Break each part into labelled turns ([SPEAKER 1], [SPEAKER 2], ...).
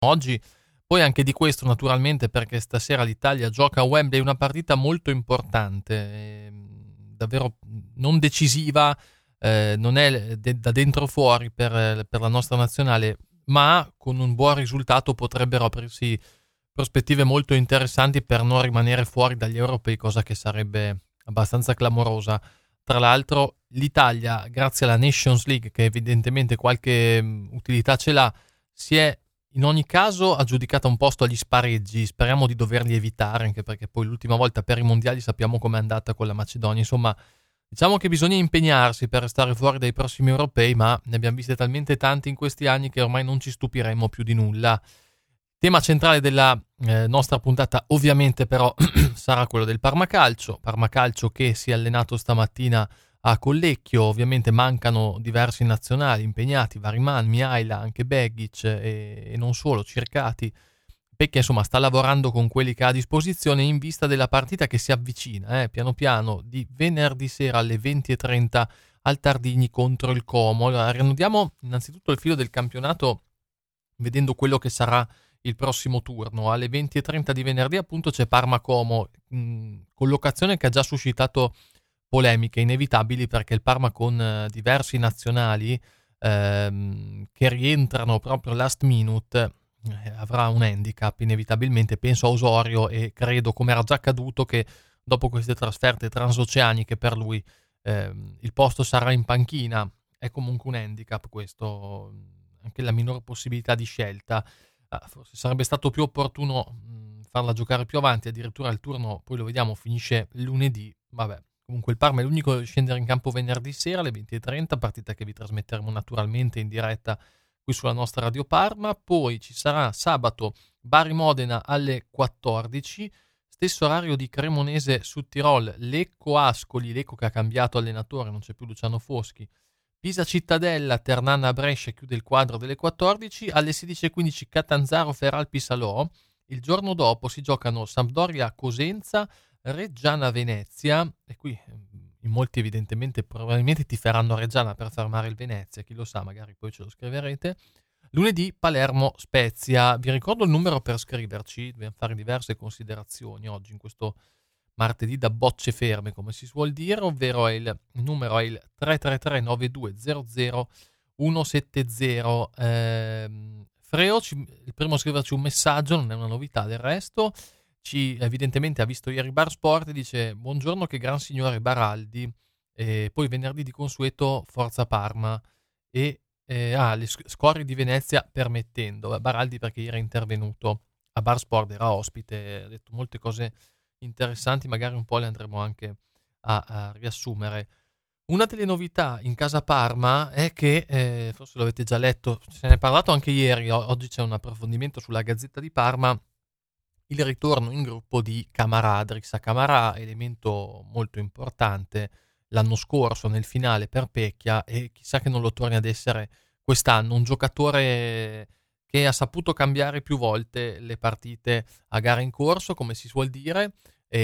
[SPEAKER 1] oggi. Poi anche di questo naturalmente, perché stasera l'Italia gioca a Wembley una partita molto importante, davvero non decisiva, non è da dentro fuori per la nostra nazionale, ma con un buon risultato potrebbero aprirsi prospettive molto interessanti per non rimanere fuori dagli europei, cosa che sarebbe abbastanza clamorosa. Tra l'altro l'Italia, grazie alla Nations League, che evidentemente qualche utilità ce l'ha, si è in ogni caso aggiudicata un posto agli spareggi. Speriamo di doverli evitare, anche perché poi l'ultima volta per i mondiali sappiamo com'è andata con la Macedonia. Insomma, diciamo che bisogna impegnarsi per restare fuori dai prossimi europei, ma ne abbiamo viste talmente tanti in questi anni che ormai non ci stupiremo più di nulla. Tema centrale della nostra puntata ovviamente però sarà quello del Parma Calcio che si è allenato stamattina a Collecchio. Ovviamente mancano diversi nazionali impegnati, Variman, Mihaila, anche Begic e non solo, Circati. Perché insomma sta lavorando con quelli che ha a disposizione in vista della partita che si avvicina piano piano, di venerdì sera alle 20:30 al Tardigni contro il Como. Allora, riannudiamo innanzitutto il filo del campionato vedendo quello che sarà il prossimo turno. Alle 20:30 di venerdì appunto c'è Parma-Como, collocazione che ha già suscitato polemiche inevitabili, perché il Parma con diversi nazionali che rientrano proprio last minute avrà un handicap inevitabilmente. Penso a Osorio e credo, come era già accaduto, che dopo queste trasferte transoceaniche per lui il posto sarà in panchina. È comunque un handicap questo, anche la minore possibilità di scelta. Forse sarebbe stato più opportuno farla giocare più avanti, addirittura il turno, poi lo vediamo, finisce lunedì. Vabbè, comunque il Parma è l'unico a scendere in campo venerdì sera alle 20:30, partita che vi trasmetteremo naturalmente in diretta qui sulla nostra Radio Parma. Poi ci sarà sabato Bari-Modena alle 14, stesso orario di Cremonese su Tirol, Lecco-Ascoli, Lecco che ha cambiato allenatore, non c'è più Luciano Foschi. Pisa-Cittadella, Ternana-Brescia chiude il quadro delle 14, alle 16:15 Catanzaro-Feralpi-Salò. Il giorno dopo si giocano Sampdoria-Cosenza, Reggiana-Venezia, e qui in molti evidentemente probabilmente tiferanno Reggiana per fermare il Venezia, chi lo sa, magari poi ce lo scriverete. Lunedì Palermo-Spezia. Vi ricordo il numero per scriverci, dobbiamo fare diverse considerazioni oggi in questo martedì da bocce ferme, come si suol dire, ovvero il numero è il 333 9200 170. Freo, il primo a scriverci un messaggio, non è una novità del resto, ci evidentemente ha visto ieri Bar Sport e dice: buongiorno, che gran signore Baraldi, poi venerdì di consueto Forza Parma e le scorie di Venezia permettendo. Baraldi perché ieri è intervenuto a Bar Sport, era ospite, ha detto molte cose interessanti, magari un po' le andremo anche a riassumere. Una delle novità in casa Parma è che, forse lo avete già letto, se ne è parlato anche ieri, oggi c'è un approfondimento sulla Gazzetta di Parma, il ritorno in gruppo di Camarà, Drissa Camarà, elemento molto importante l'anno scorso nel finale per Pecchia, e chissà che non lo torni ad essere quest'anno, un giocatore che ha saputo cambiare più volte le partite a gara in corso, come si suol dire,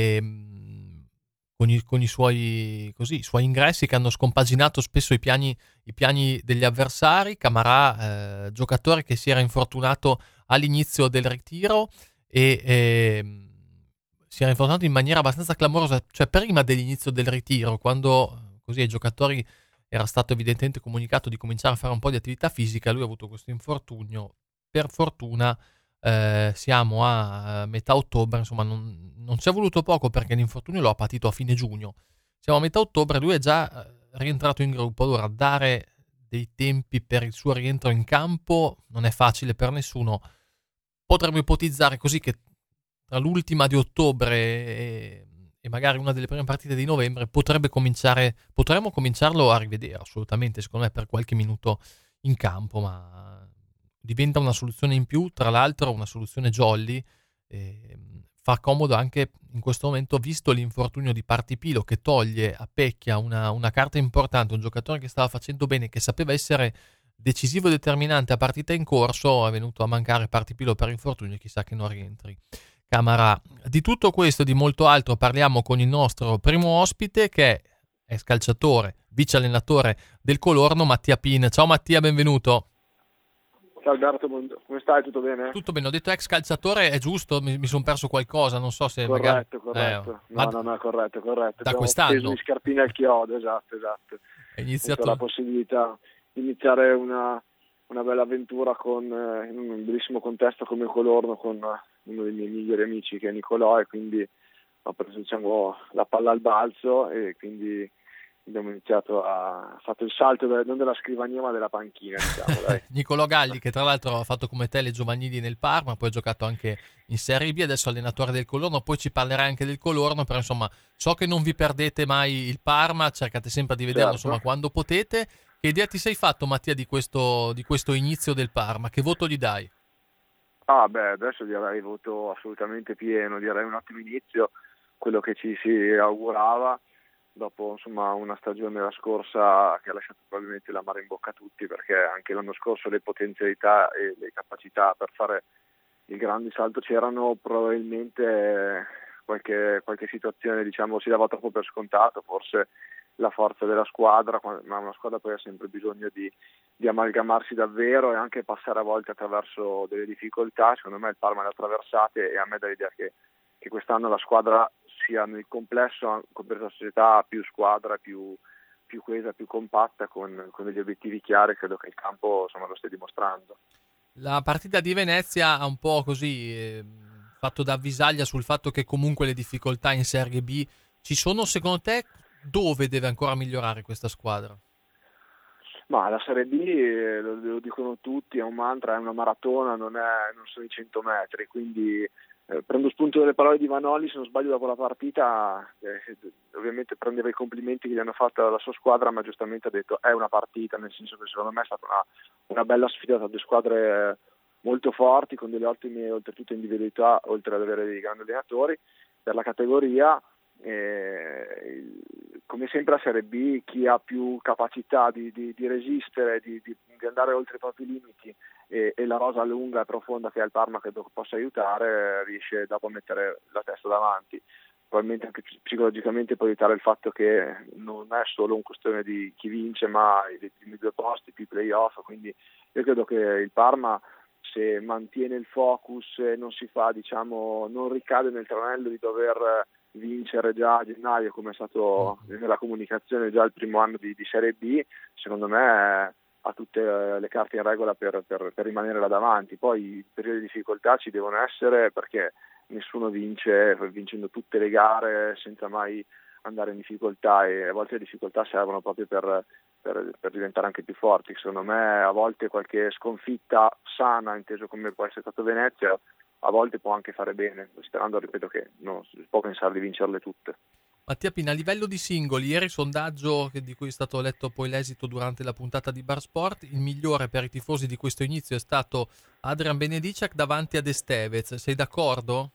[SPEAKER 1] con i suoi ingressi che hanno scompaginato spesso i piani degli avversari. Camarà, giocatore che si era infortunato all'inizio del ritiro e si era infortunato in maniera abbastanza clamorosa, cioè prima dell'inizio del ritiro, quando così ai giocatori era stato evidentemente comunicato di cominciare a fare un po' di attività fisica. Lui ha avuto questo infortunio. Per fortuna siamo a metà ottobre, insomma non ci è voluto poco, perché l'infortunio lo ha patito a fine giugno. Siamo a metà ottobre, lui è già rientrato in gruppo. Allora, dare dei tempi per il suo rientro in campo non è facile per nessuno. Potremmo ipotizzare così che tra l'ultima di ottobre e magari una delle prime partite di novembre potremmo cominciarlo a rivedere, assolutamente, secondo me, per qualche minuto in campo, ma diventa una soluzione in più, tra l'altro una soluzione jolly. Fa comodo anche in questo momento, visto l'infortunio di Partipilo, che toglie a Pecchia una carta importante, un giocatore che stava facendo bene, che sapeva essere decisivo e determinante a partita in corso. È venuto a mancare Partipilo per infortunio, chissà che non rientri Camarà. Di tutto questo e di molto altro parliamo con il nostro primo ospite, che è scalciatore, vice allenatore del Colorno, Mattia Pin. Ciao Mattia, benvenuto.
[SPEAKER 2] Ciao Alberto, come stai? Tutto bene?
[SPEAKER 1] Tutto bene, ho detto ex calciatore, è giusto? Mi sono perso qualcosa, non so se magari...
[SPEAKER 2] Corretto.
[SPEAKER 1] ma
[SPEAKER 2] No, corretto.
[SPEAKER 1] da
[SPEAKER 2] Abbiamo steso
[SPEAKER 1] quest'anno
[SPEAKER 2] gli scarpini al chiodo, esatto.
[SPEAKER 1] è
[SPEAKER 2] Ho avuto la
[SPEAKER 1] iniziato...
[SPEAKER 2] possibilità di iniziare una bella avventura in un bellissimo contesto come Colorno con uno dei miei migliori amici che è Nicolò, e quindi ho preso, diciamo, la palla al balzo, e quindi abbiamo fatto il salto non della scrivania ma della panchina, diciamo, dai.
[SPEAKER 1] Nicolò Galli, che tra l'altro ha fatto come te le giovanili nel Parma, poi ha giocato anche in Serie B, adesso è allenatore del Colorno, poi ci parlerai anche del Colorno, però insomma so che non vi perdete mai il Parma, cercate sempre di vederlo,
[SPEAKER 2] Certo.
[SPEAKER 1] insomma, quando potete. Che idea ti sei fatto, Mattia, di questo inizio del Parma? Che voto gli dai?
[SPEAKER 2] Adesso direi voto assolutamente pieno, direi un ottimo inizio, quello che ci si augurava dopo, insomma, una stagione la scorsa che ha lasciato probabilmente l'amaro in bocca a tutti, perché anche l'anno scorso le potenzialità e le capacità per fare il grande salto c'erano, probabilmente qualche situazione, diciamo, si dava troppo per scontato, forse la forza della squadra, ma una squadra poi ha sempre bisogno di amalgamarsi davvero e anche passare a volte attraverso delle difficoltà. Secondo me il Parma le ha attraversate, e a me dà l'idea che quest'anno la squadra sia nel complesso, compresa la società, più squadra, più coesa, più compatta, con degli obiettivi chiari. Credo che il campo, insomma, lo stia dimostrando.
[SPEAKER 1] La partita di Venezia ha un po' così fatto da avvisaglia sul fatto che comunque le difficoltà in Serie B ci sono. Secondo te dove deve ancora migliorare questa squadra?
[SPEAKER 2] Ma la Serie B, lo dicono tutti, è un mantra, è una maratona, non sono i 100 metri, quindi prendo spunto dalle parole di Vanoli. Se non sbaglio, dopo la partita ovviamente prendeva i complimenti che gli hanno fatto alla sua squadra, ma giustamente ha detto è una partita, nel senso che secondo me è stata una bella sfida tra due squadre molto forti, con delle ottime, oltretutto, individualità, oltre ad avere dei grandi allenatori per la categoria. Come sempre a Serie B, chi ha più capacità di resistere, di andare oltre i propri limiti, e la rosa lunga e profonda che ha il Parma, credo che possa aiutare, riesce dopo a mettere la testa davanti. Probabilmente anche psicologicamente può aiutare il fatto che non è solo una questione di chi vince, ma i primi due posti, più playoff. Quindi io credo che il Parma, se mantiene il focus e non si fa, diciamo, non ricade nel tranello di dover vincere già a gennaio, come è stato nella comunicazione già il primo anno di Serie B, secondo me ha tutte le carte in regola per rimanere là davanti. Poi i periodi di difficoltà ci devono essere, perché nessuno vince vincendo tutte le gare senza mai andare in difficoltà, e a volte le difficoltà servono proprio per diventare anche più forti. Secondo me a volte qualche sconfitta sana, inteso come può essere stato Venezia, a volte può anche fare bene, sperando, ripeto, che non si può pensare di vincerle tutte.
[SPEAKER 1] Mattia Pina, a livello di singoli, ieri il sondaggio di cui è stato letto poi l'esito durante la puntata di Bar Sport, il migliore per i tifosi di questo inizio è stato Adrian Benediciak davanti ad Estevez. Sei d'accordo?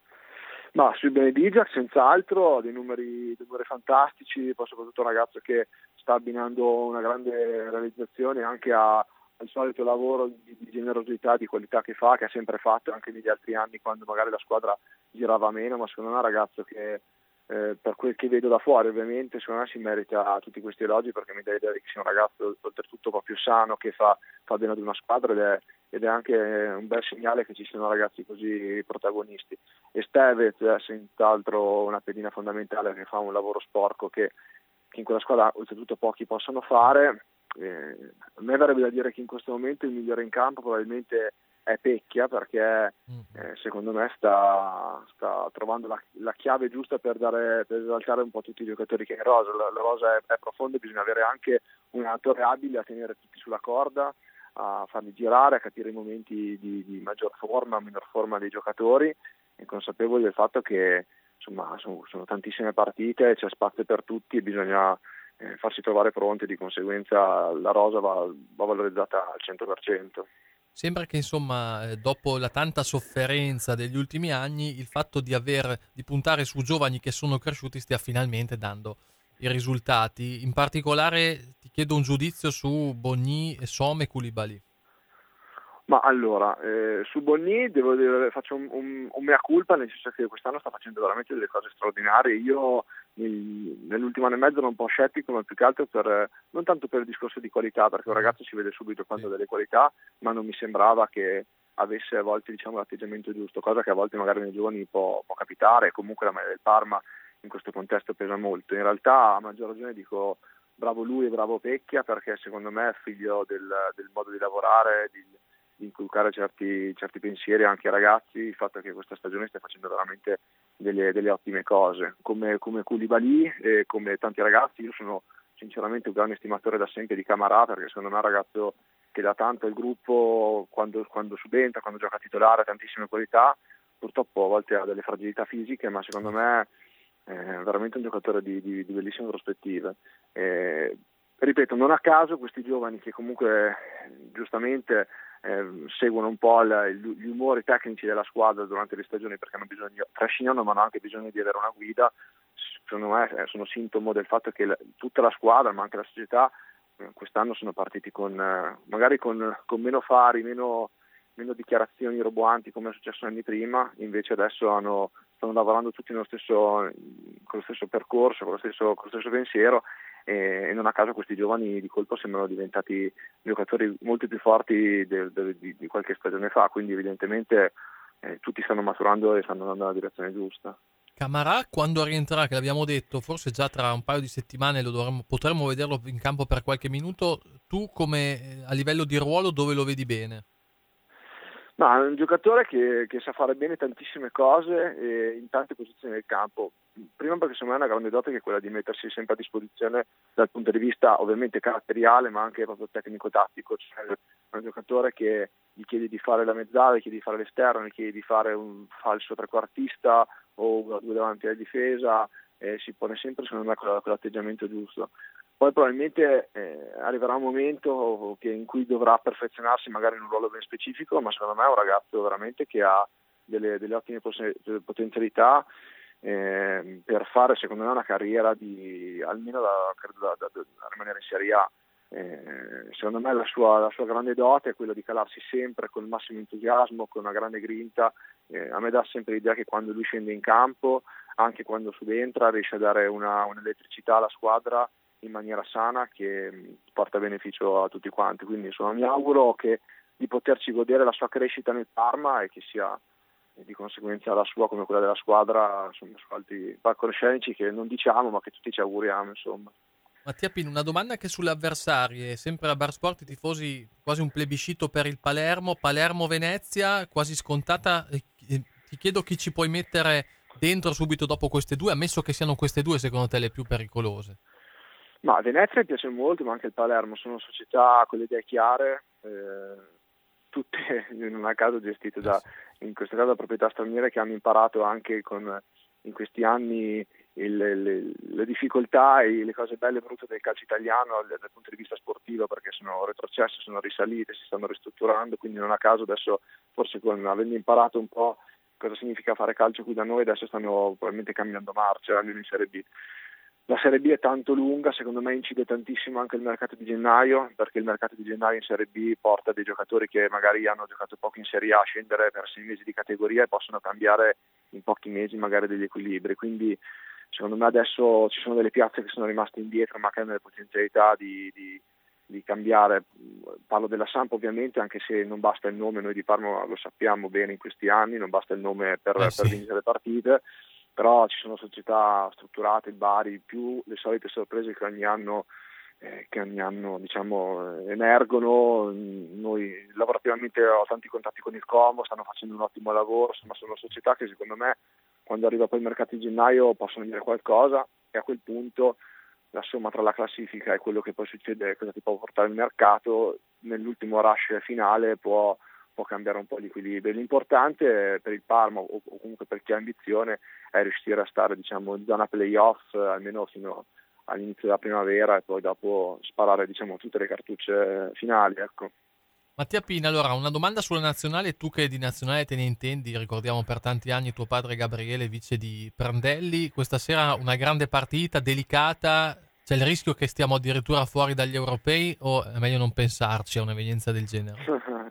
[SPEAKER 2] Ma sui Benediciak senz'altro dei numeri fantastici, poi soprattutto un ragazzo che sta abbinando una grande realizzazione anche al solito lavoro di generosità, di qualità che fa, che ha sempre fatto anche negli altri anni, quando magari la squadra girava meno. Ma secondo me è un ragazzo che, per quel che vedo da fuori, ovviamente secondo me si merita tutti questi elogi, perché mi dà l'idea che sia un ragazzo oltretutto proprio sano, che fa bene ad una squadra, ed è anche un bel segnale che ci siano ragazzi così protagonisti. E Stevez è senz'altro una pedina fondamentale, che fa un lavoro sporco che in quella squadra oltretutto pochi possono fare. A me verrebbe da dire che in questo momento il migliore in campo probabilmente è Pecchia, perché secondo me sta trovando la chiave giusta per esaltare un po' tutti i giocatori che è in rosa. La rosa è profonda, bisogna avere anche un allenatore abile a tenere tutti sulla corda, a farli girare, a capire i momenti di maggior forma, minor forma dei giocatori, e consapevoli del fatto che insomma sono tantissime partite, c'è spazio per tutti e bisogna farsi trovare pronti. Di conseguenza la rosa va valorizzata al 100%.
[SPEAKER 1] Sembra che insomma dopo la tanta sofferenza degli ultimi anni il fatto di puntare su giovani che sono cresciuti stia finalmente dando i risultati. In particolare ti chiedo un giudizio su Bogny, Some e Koulibaly.
[SPEAKER 2] Ma allora, su Bonni devo dire, faccio un mea culpa, nel senso che quest'anno sta facendo veramente delle cose straordinarie. Io nell'ultimo anno e mezzo ero un po' scettico, ma più che altro non tanto per il discorso di qualità, perché un ragazzo si vede subito quando ha delle qualità, ma non mi sembrava che avesse a volte, diciamo, l'atteggiamento giusto, cosa che a volte magari nei giovani può capitare, e comunque la maglia del Parma in questo contesto pesa molto. In realtà, a maggior ragione, dico bravo lui e bravo Pecchia, perché secondo me è figlio del modo di lavorare, di inculcare certi pensieri anche ai ragazzi. Il fatto che questa stagione stia facendo veramente delle ottime cose, come Koulibaly e come tanti ragazzi. Io sono sinceramente un grande estimatore da sempre di Camarà, perché secondo me è un ragazzo che dà tanto al gruppo quando subentra, quando gioca titolare, ha tantissime qualità. Purtroppo a volte ha delle fragilità fisiche, ma secondo me è veramente un giocatore di bellissime prospettive. Ripeto, non a caso questi giovani che comunque giustamente seguono un po' gli umori tecnici della squadra durante le stagioni, perché hanno bisogno, trascinano, ma hanno anche bisogno di avere una guida. Secondo me sono sintomo del fatto che tutta la squadra, ma anche la società, quest'anno sono partiti magari con meno fari, meno dichiarazioni roboanti come è successo anni prima. Invece adesso stanno lavorando tutti con lo stesso percorso, con lo stesso pensiero, e non a caso questi giovani di colpo sembrano diventati giocatori molto più forti di qualche stagione fa, quindi evidentemente tutti stanno maturando e stanno andando nella direzione giusta.
[SPEAKER 1] Camarà quando rientrerà, che l'abbiamo detto, forse già tra un paio di settimane potremmo vederlo in campo per qualche minuto. Tu come a livello di ruolo dove lo vedi bene?
[SPEAKER 2] Ma è un giocatore che sa fare bene tantissime cose in tante posizioni del campo. Prima perché secondo me è una grande dote, che è quella di mettersi sempre a disposizione dal punto di vista ovviamente caratteriale, ma anche proprio tecnico-tattico. Cioè, è un giocatore che gli chiedi di fare la mezzala, gli chiedi di fare l'esterno, gli chiedi di fare un falso trequartista o due davanti alla difesa, si pone sempre secondo me con l'atteggiamento giusto. Poi probabilmente arriverà un momento in cui dovrà perfezionarsi magari in un ruolo ben specifico, ma secondo me è un ragazzo veramente che ha delle ottime potenzialità per fare secondo me una carriera almeno da rimanere in Serie A. Secondo me la sua grande dote è quella di calarsi sempre con il massimo entusiasmo, con una grande grinta. A me dà sempre l'idea che quando lui scende in campo, anche quando subentra, riesce a dare un'elettricità alla squadra in maniera sana che porta beneficio a tutti quanti. Quindi mi auguro di poterci godere la sua crescita nel Parma e che sia di conseguenza la sua come quella della squadra, insomma, su alti palcoscenici che non diciamo ma che tutti ci auguriamo, insomma.
[SPEAKER 1] Mattia Pino, una domanda anche sulle avversarie, sempre a Bar Sport i tifosi, quasi un plebiscito per il Palermo-Venezia, quasi scontata. Ti chiedo chi ci puoi mettere dentro subito dopo queste due, ammesso che siano queste due secondo te le più pericolose.
[SPEAKER 2] Ma Venezia mi piace molto, ma anche il Palermo sono società con le idee chiare, tutte in un caso gestite in questo caso da proprietà straniere, che hanno imparato anche in questi anni le difficoltà e le cose belle e brutte del calcio italiano dal punto di vista sportivo, perché sono retrocesse, sono risalite, si stanno ristrutturando, quindi non a caso adesso, forse avendo imparato un po' cosa significa fare calcio qui da noi, adesso stanno probabilmente cambiando marcia, almeno in Serie B. La Serie B è tanto lunga, secondo me incide tantissimo anche il mercato di gennaio, perché il mercato di gennaio in Serie B porta dei giocatori che magari hanno giocato poco in Serie A a scendere per 6 mesi di categoria e possono cambiare in pochi mesi magari degli equilibri. Quindi secondo me adesso ci sono delle piazze che sono rimaste indietro ma che hanno le potenzialità di cambiare. Parlo della Samp ovviamente, anche se non basta il nome, noi di Parma lo sappiamo bene in questi anni, non basta il nome per vincere le partite. Però ci sono società strutturate, il Bari, più le solite sorprese che ogni anno diciamo emergono. Noi lavorativamente ho tanti contatti con il Como, stanno facendo un ottimo lavoro, insomma sono società che secondo me quando arriva poi il mercato di gennaio possono dire qualcosa, e a quel punto la somma tra la classifica e quello che poi succede, cosa ti può portare il mercato, nell'ultimo rush finale può cambiare un po' l'equilibrio. L'importante per il Parma o comunque per chi ha ambizione è riuscire a stare in zona playoff almeno fino all'inizio della primavera e poi dopo sparare tutte le cartucce finali, ecco.
[SPEAKER 1] Mattia Pina, allora una domanda sulla nazionale, tu che di nazionale te ne intendi, ricordiamo per tanti anni tuo padre Gabriele, vice di Prandelli, questa sera una grande partita delicata, c'è il rischio che stiamo addirittura fuori dagli europei o è meglio non pensarci a un'evenienza del genere?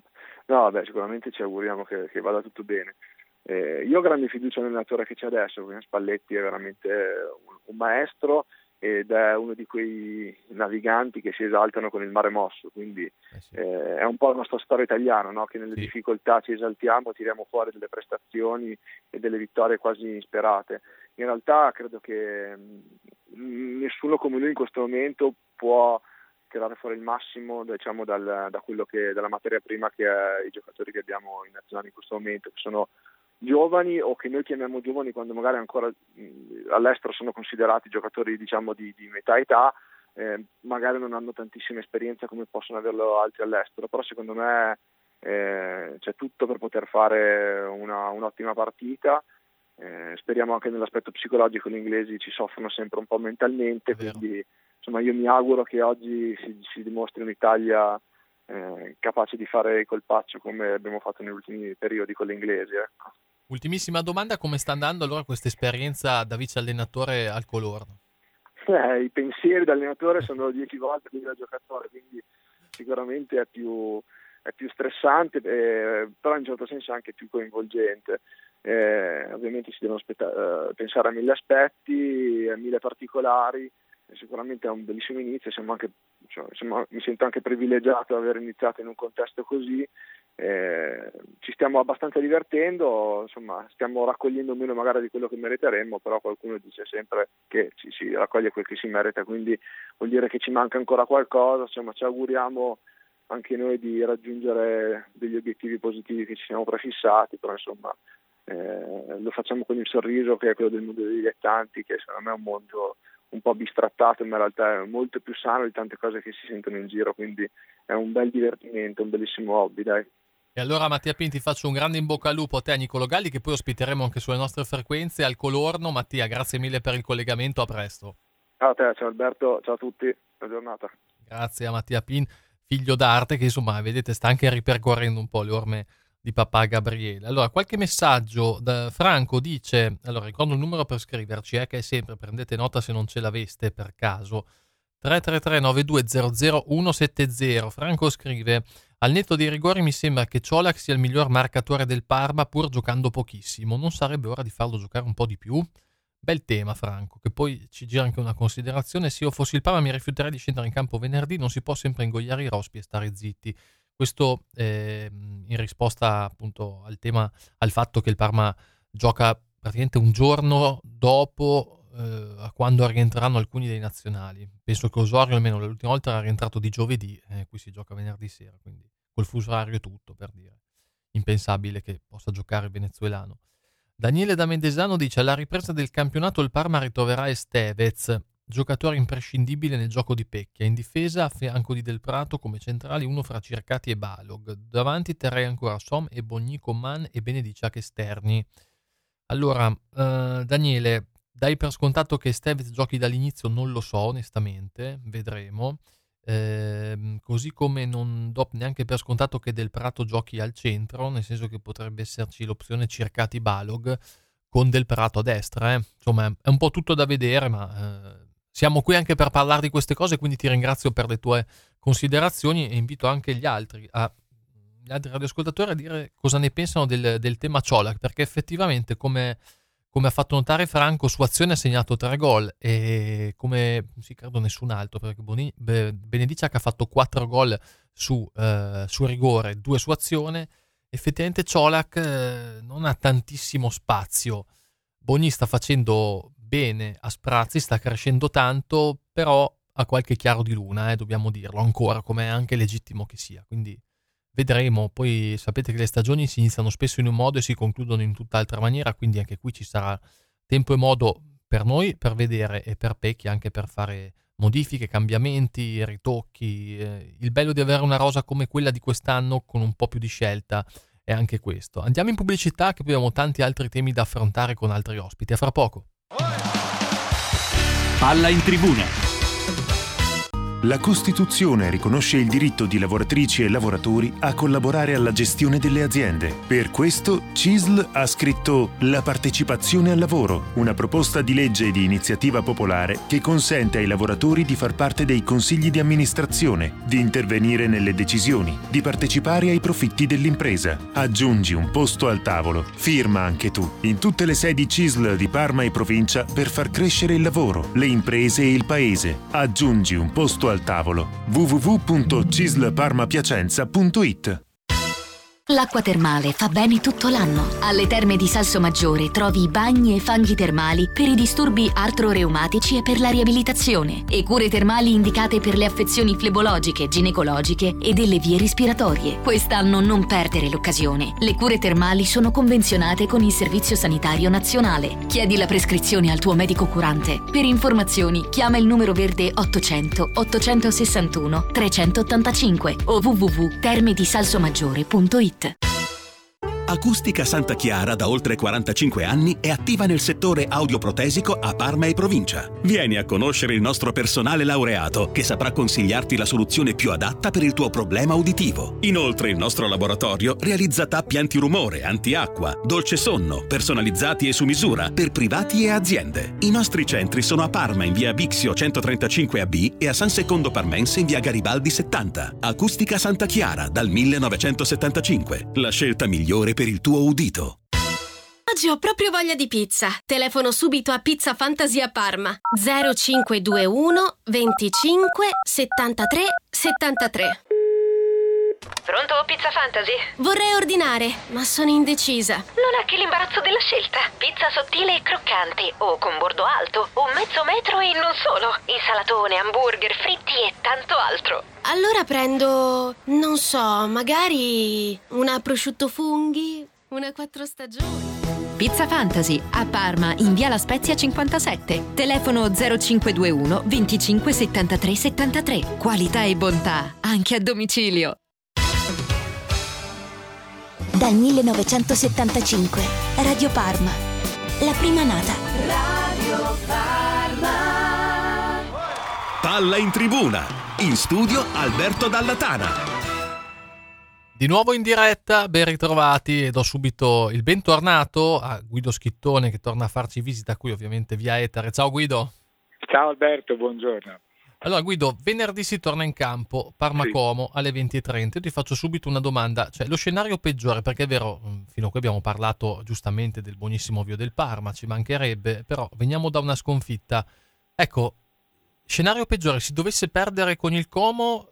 [SPEAKER 2] No, vabbè, sicuramente ci auguriamo che vada tutto bene. Io ho grande fiducia nell'allenatore che c'è adesso, perché Spalletti è veramente un maestro ed è uno di quei naviganti che si esaltano con il mare mosso, quindi
[SPEAKER 1] Sì.
[SPEAKER 2] è un po' la nostra storia italiana, no? Che nelle
[SPEAKER 1] Sì.
[SPEAKER 2] difficoltà ci esaltiamo, tiriamo fuori delle prestazioni e delle vittorie quasi insperate. In realtà credo che nessuno come lui in questo momento può tirare fuori il massimo, diciamo, dalla materia prima che è i giocatori che abbiamo in nazionale in questo momento, che sono giovani o che noi chiamiamo giovani quando magari ancora all'estero sono considerati giocatori, diciamo, di metà età, magari non hanno tantissima esperienza come possono averlo altri all'estero, però secondo me c'è tutto per poter fare un'ottima partita. Speriamo anche nell'aspetto psicologico, gli inglesi ci soffrono sempre un po' mentalmente, quindi insomma io mi auguro che oggi si dimostri un'Italia capace di fare il colpaccio come abbiamo fatto negli ultimi periodi con gli inglesi, ecco.
[SPEAKER 1] Ultimissima domanda, come sta andando allora questa esperienza da vice allenatore al Colorno?
[SPEAKER 2] I pensieri da allenatore sono 10 volte più da giocatore, quindi sicuramente è più stressante, però in un certo senso anche più coinvolgente. Ovviamente si devono pensare a 1000 aspetti, a 1000 particolari. Sicuramente è un bellissimo inizio, mi sento anche privilegiato di aver iniziato in un contesto così. Ci stiamo abbastanza divertendo, insomma stiamo raccogliendo meno magari di quello che meriteremmo, però qualcuno dice sempre che si raccoglie quel che si merita, quindi vuol dire che ci manca ancora qualcosa, insomma ci auguriamo anche noi di raggiungere degli obiettivi positivi che ci siamo prefissati, però insomma lo facciamo con il sorriso che è quello del mondo dei dilettanti, che secondo me è un mondo un po' bistrattato, ma in realtà è molto più sano di tante cose che si sentono in giro, quindi è un bel divertimento, un bellissimo hobby, dai.
[SPEAKER 1] E allora Mattia Pin, ti faccio un grande in bocca al lupo a te, a Nicolo Galli, che poi ospiteremo anche sulle nostre frequenze al Colorno. Mattia, grazie mille per il collegamento, a presto.
[SPEAKER 2] Ciao a te, ciao Alberto, ciao a tutti, buona giornata.
[SPEAKER 1] Grazie a Mattia Pin, figlio d'arte, che insomma, vedete, sta anche ripercorrendo un po' le orme di papà Gabriele. Allora, qualche messaggio. Franco dice, allora ricordo il numero per scriverci, che è sempre, prendete nota se non ce l'aveste per caso, 333-9200-170. Franco scrive: al netto dei rigori mi sembra che Čolak sia il miglior marcatore del Parma pur giocando pochissimo. Non sarebbe ora di farlo giocare un po' di più? Bel tema, Franco, che poi ci gira anche una considerazione. Se io fossi il Parma mi rifiuterei di scendere in campo venerdì, non si può sempre ingoiare i rospi e stare zitti. Questo in risposta appunto al tema, al fatto che il Parma gioca praticamente un giorno dopo a quando rientreranno alcuni dei nazionali. Penso che Osorio almeno l'ultima volta era rientrato di giovedì, qui si gioca venerdì sera, quindi col fuso orario e tutto, per dire. Impensabile che possa giocare il venezuelano. Daniele da Mendesano dice: alla ripresa del campionato il Parma ritroverà Estevez, giocatore imprescindibile nel gioco di Pecchia. In difesa a fianco di Del Prato come centrali, uno fra Cercati e Balog. Davanti terrei ancora Som e Bogni con Man e Benediciac esterni. Allora, Daniele, dai per scontato che Estevez giochi dall'inizio? Non lo so, onestamente, vedremo. Così come non do neanche per scontato che Del Prato giochi al centro, nel senso che potrebbe esserci l'opzione Cercati-Balog con Del Prato a destra. Insomma, è un po' tutto da vedere, ma siamo qui anche per parlare di queste cose, quindi ti ringrazio per le tue considerazioni e invito anche gli altri radioascoltatori a dire cosa ne pensano del tema Čolak, perché effettivamente come ha fatto notare Franco, su azione ha segnato 3 gol e come sì, credo nessun altro, perché Benediciac ha fatto 4 gol su rigore, 2 su azione. Effettivamente Čolak non ha tantissimo spazio. Bogni sta facendo bene a sprazzi, sta crescendo tanto, però ha qualche chiaro di luna, dobbiamo dirlo ancora, come è anche legittimo che sia, quindi vedremo. Poi sapete che le stagioni si iniziano spesso in un modo e si concludono in tutt'altra maniera, quindi anche qui ci sarà tempo e modo per noi per vedere e per Pecchi anche per fare modifiche, cambiamenti, ritocchi. Il bello di avere una rosa come quella di quest'anno con un po' più di scelta è anche questo. Andiamo in pubblicità, che poi abbiamo tanti altri temi da affrontare con altri ospiti. A fra poco.
[SPEAKER 3] Palla in tribuna. La Costituzione riconosce il diritto di lavoratrici e lavoratori a collaborare alla gestione delle aziende. Per questo CISL ha scritto La partecipazione al lavoro, una proposta di legge di iniziativa popolare che consente ai lavoratori di far parte dei consigli di amministrazione, di intervenire nelle decisioni, di partecipare ai profitti dell'impresa. Aggiungi un posto al tavolo. Firma anche tu. In tutte le sedi CISL di Parma e provincia per far crescere il lavoro, le imprese e il paese. Aggiungi un posto al tavolo. www.cislparmapiacenza.it.
[SPEAKER 4] L'acqua termale fa bene tutto l'anno. Alle Terme di Salsomaggiore trovi bagni e fanghi termali per i disturbi artro-reumatici e per la riabilitazione e cure termali indicate per le affezioni flebologiche, ginecologiche e delle vie respiratorie. Quest'anno non perdere l'occasione. Le cure termali sono convenzionate con il Servizio Sanitario Nazionale. Chiedi la prescrizione al tuo medico curante. Per informazioni chiama il numero verde 800 861 385 o www.termedisalsomaggiore.it.
[SPEAKER 5] Acustica Santa Chiara da oltre 45 anni è attiva nel settore audioprotesico a Parma e provincia. Vieni a conoscere il nostro personale laureato che saprà consigliarti la soluzione più adatta per il tuo problema uditivo. Inoltre il nostro laboratorio realizza tappi antirumore, antiacqua, dolce sonno, personalizzati e su misura per privati e aziende. I nostri centri sono a Parma in via Bixio 135AB e a San Secondo Parmense in via Garibaldi 70. Acustica Santa Chiara dal 1975. La scelta migliore per il tuo udito.
[SPEAKER 6] Oggi ho proprio voglia di pizza. Telefono subito a Pizza Fantasy a Parma. 0521 25 73 73.
[SPEAKER 7] Pronto, Pizza Fantasy?
[SPEAKER 6] Vorrei ordinare, ma sono indecisa.
[SPEAKER 7] Non ha che l'imbarazzo della scelta. Pizza sottile e croccante, o con bordo alto, o mezzo metro e non solo. Insalatone, hamburger, fritti e tanto altro.
[SPEAKER 6] Allora prendo, non so, magari una prosciutto funghi, una 4 stagioni.
[SPEAKER 8] Pizza Fantasy a Parma in via La Spezia 57. Telefono 0521 25 73 73. Qualità e bontà anche a domicilio.
[SPEAKER 4] Dal 1975 Radio Parma, la prima nata.
[SPEAKER 9] Radio Parma.
[SPEAKER 5] Palla in tribuna. In studio Alberto Dallatana.
[SPEAKER 1] Di nuovo in diretta, ben ritrovati, e do subito il bentornato a Guido Schittone che torna a farci visita qui ovviamente via etere. Ciao Guido.
[SPEAKER 10] Ciao Alberto, buongiorno.
[SPEAKER 1] Allora Guido, venerdì si torna in campo, Parma-Como alle 20:30. Io ti faccio subito una domanda, cioè lo scenario peggiore, perché è vero, fino a qui abbiamo parlato giustamente del buonissimo avvio del Parma, ci mancherebbe, però veniamo da una sconfitta. Ecco, scenario peggiore, si dovesse perdere con il Como,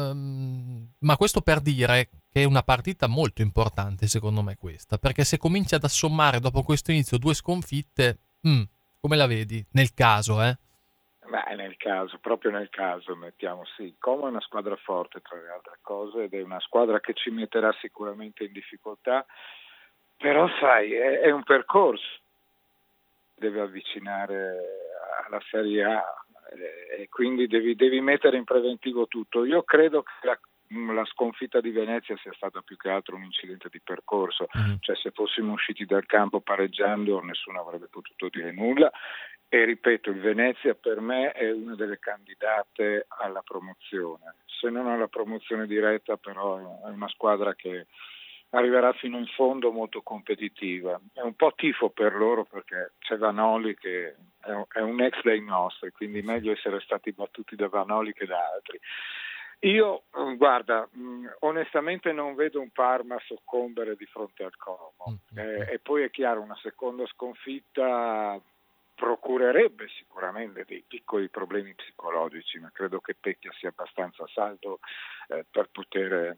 [SPEAKER 1] ma questo per dire che è una partita molto importante secondo me questa, perché se cominci ad assommare dopo questo inizio 2 sconfitte, come la vedi? Nel caso,
[SPEAKER 10] Beh, nel caso, proprio nel caso, mettiamo sì. Como è una squadra forte tra le altre cose ed è una squadra che ci metterà sicuramente in difficoltà, però sai, è un percorso, deve avvicinare alla Serie A e quindi devi mettere in preventivo tutto. Io credo che la sconfitta di Venezia sia stata più che altro un incidente di percorso, cioè se fossimo usciti dal campo pareggiando nessuno avrebbe potuto dire nulla. E ripeto, il Venezia per me è una delle candidate alla promozione, se non alla promozione diretta, però è una squadra che arriverà fino in fondo, molto competitiva. È un po' tifo per loro perché c'è Vanoli che è un ex dei nostri, quindi meglio essere stati battuti da Vanoli che da altri. Io, guarda, onestamente non vedo un Parma soccombere di fronte al Como, e poi è chiaro, una seconda sconfitta procurerebbe sicuramente dei piccoli problemi psicologici, ma credo che Pecchia sia abbastanza saldo per poter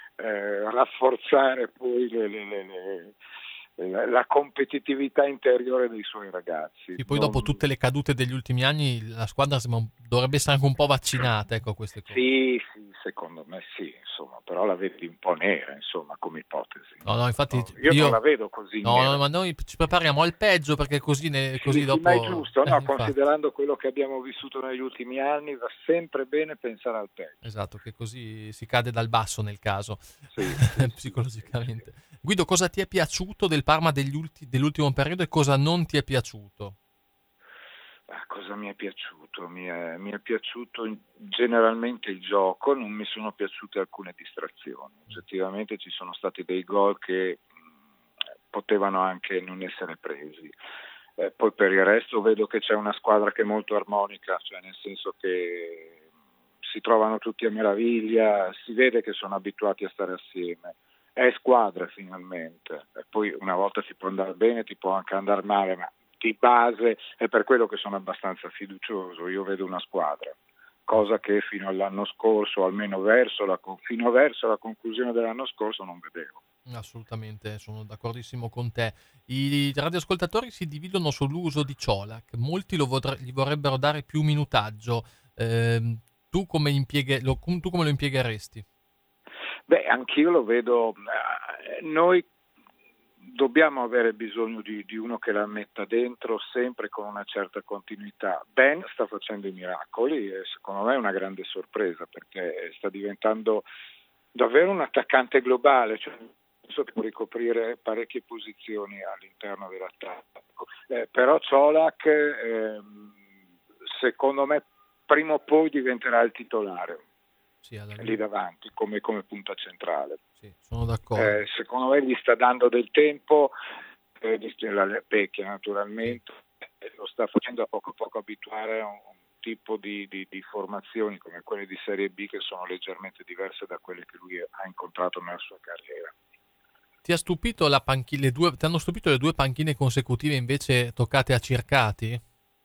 [SPEAKER 10] rafforzare poi la competitività interiore dei suoi ragazzi.
[SPEAKER 1] E poi dopo tutte le cadute degli ultimi anni la squadra dovrebbe essere anche un po' vaccinata, ecco, queste cose.
[SPEAKER 10] Sì, secondo me sì, insomma, però la vedi un po' nera, insomma, come ipotesi.
[SPEAKER 1] No, infatti
[SPEAKER 10] io non la vedo così nera.
[SPEAKER 1] No, ma noi ci prepariamo al peggio perché così dopo...
[SPEAKER 10] Ma è giusto, no? Considerando quello che abbiamo vissuto negli ultimi anni, va sempre bene pensare al peggio.
[SPEAKER 1] Esatto, che così si cade dal basso nel caso,
[SPEAKER 10] sì.
[SPEAKER 1] psicologicamente. Guido, cosa ti è piaciuto del Parma dell'ultimo periodo e cosa non ti è piaciuto?
[SPEAKER 10] Cosa mi è piaciuto? Mi è piaciuto generalmente il gioco, non mi sono piaciute alcune distrazioni. Oggettivamente ci sono stati dei gol che potevano anche non essere presi. Poi per il resto vedo che c'è una squadra che è molto armonica, cioè nel senso che si trovano tutti a meraviglia, si vede che sono abituati a stare assieme. È squadra finalmente. E poi una volta ti può andare bene, ti può anche andare male, ma di base è per quello che sono abbastanza fiducioso. Io vedo una squadra, cosa che fino all'anno scorso, almeno fino verso la conclusione dell'anno scorso, non vedevo.
[SPEAKER 1] Assolutamente, sono d'accordissimo con te. I radioascoltatori si dividono sull'uso di Colak, molti gli vorrebbero dare più minutaggio. Tu come lo impiegheresti?
[SPEAKER 10] Beh, anch'io lo vedo. Noi dobbiamo avere bisogno di uno che la metta dentro sempre con una certa continuità. Ben sta facendo i miracoli e secondo me è una grande sorpresa, perché sta diventando davvero un attaccante globale, cioè penso che può ricoprire parecchie posizioni all'interno dell'attacco. Però Colak secondo me prima o poi diventerà il titolare.
[SPEAKER 1] Sì,
[SPEAKER 10] lì davanti come punta centrale.
[SPEAKER 1] Sì, sono d'accordo.
[SPEAKER 10] Secondo me gli sta dando del tempo, la Pecchia naturalmente, lo sta facendo a poco abituare a un tipo di formazioni come quelle di Serie B, che sono leggermente diverse da quelle che lui ha incontrato nella sua carriera.
[SPEAKER 1] Ti hanno stupito le due panchine consecutive invece toccate a Circati?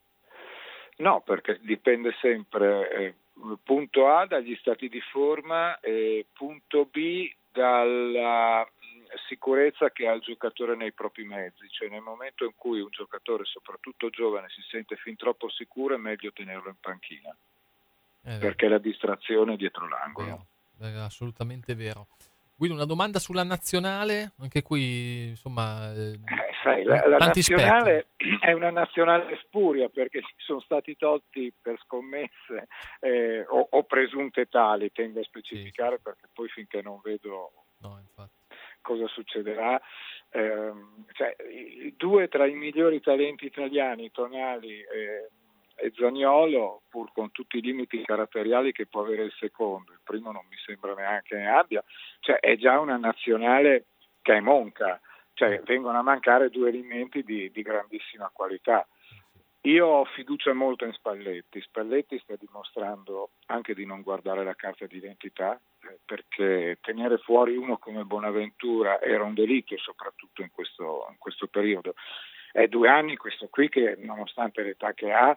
[SPEAKER 10] No, perché dipende sempre, punto A dagli stati di forma e punto B dalla sicurezza che ha il giocatore nei propri mezzi, cioè nel momento in cui un giocatore, soprattutto giovane, si sente fin troppo sicuro, è meglio tenerlo in panchina, perché la distrazione è dietro l'angolo.
[SPEAKER 1] È assolutamente vero. Guido, una domanda sulla nazionale, anche qui insomma
[SPEAKER 10] sai, la nazionale è una nazionale spuria, perché si sono stati tolti per scommesse o presunte tali, tengo a specificare, perché poi finché non vedo cosa succederà, cioè, due tra i migliori talenti italiani, Tonali e Zaniolo, pur con tutti i limiti caratteriali che può avere il secondo, il primo non mi sembra neanche ne abbia, cioè è già una nazionale che è monca, cioè vengono a mancare due elementi di grandissima qualità. Io ho fiducia molto in Spalletti sta dimostrando anche di non guardare la carta d'identità, perché tenere fuori uno come Bonaventura era un delitto, soprattutto in questo periodo. È 2 anni questo qui che, nonostante l'età che ha,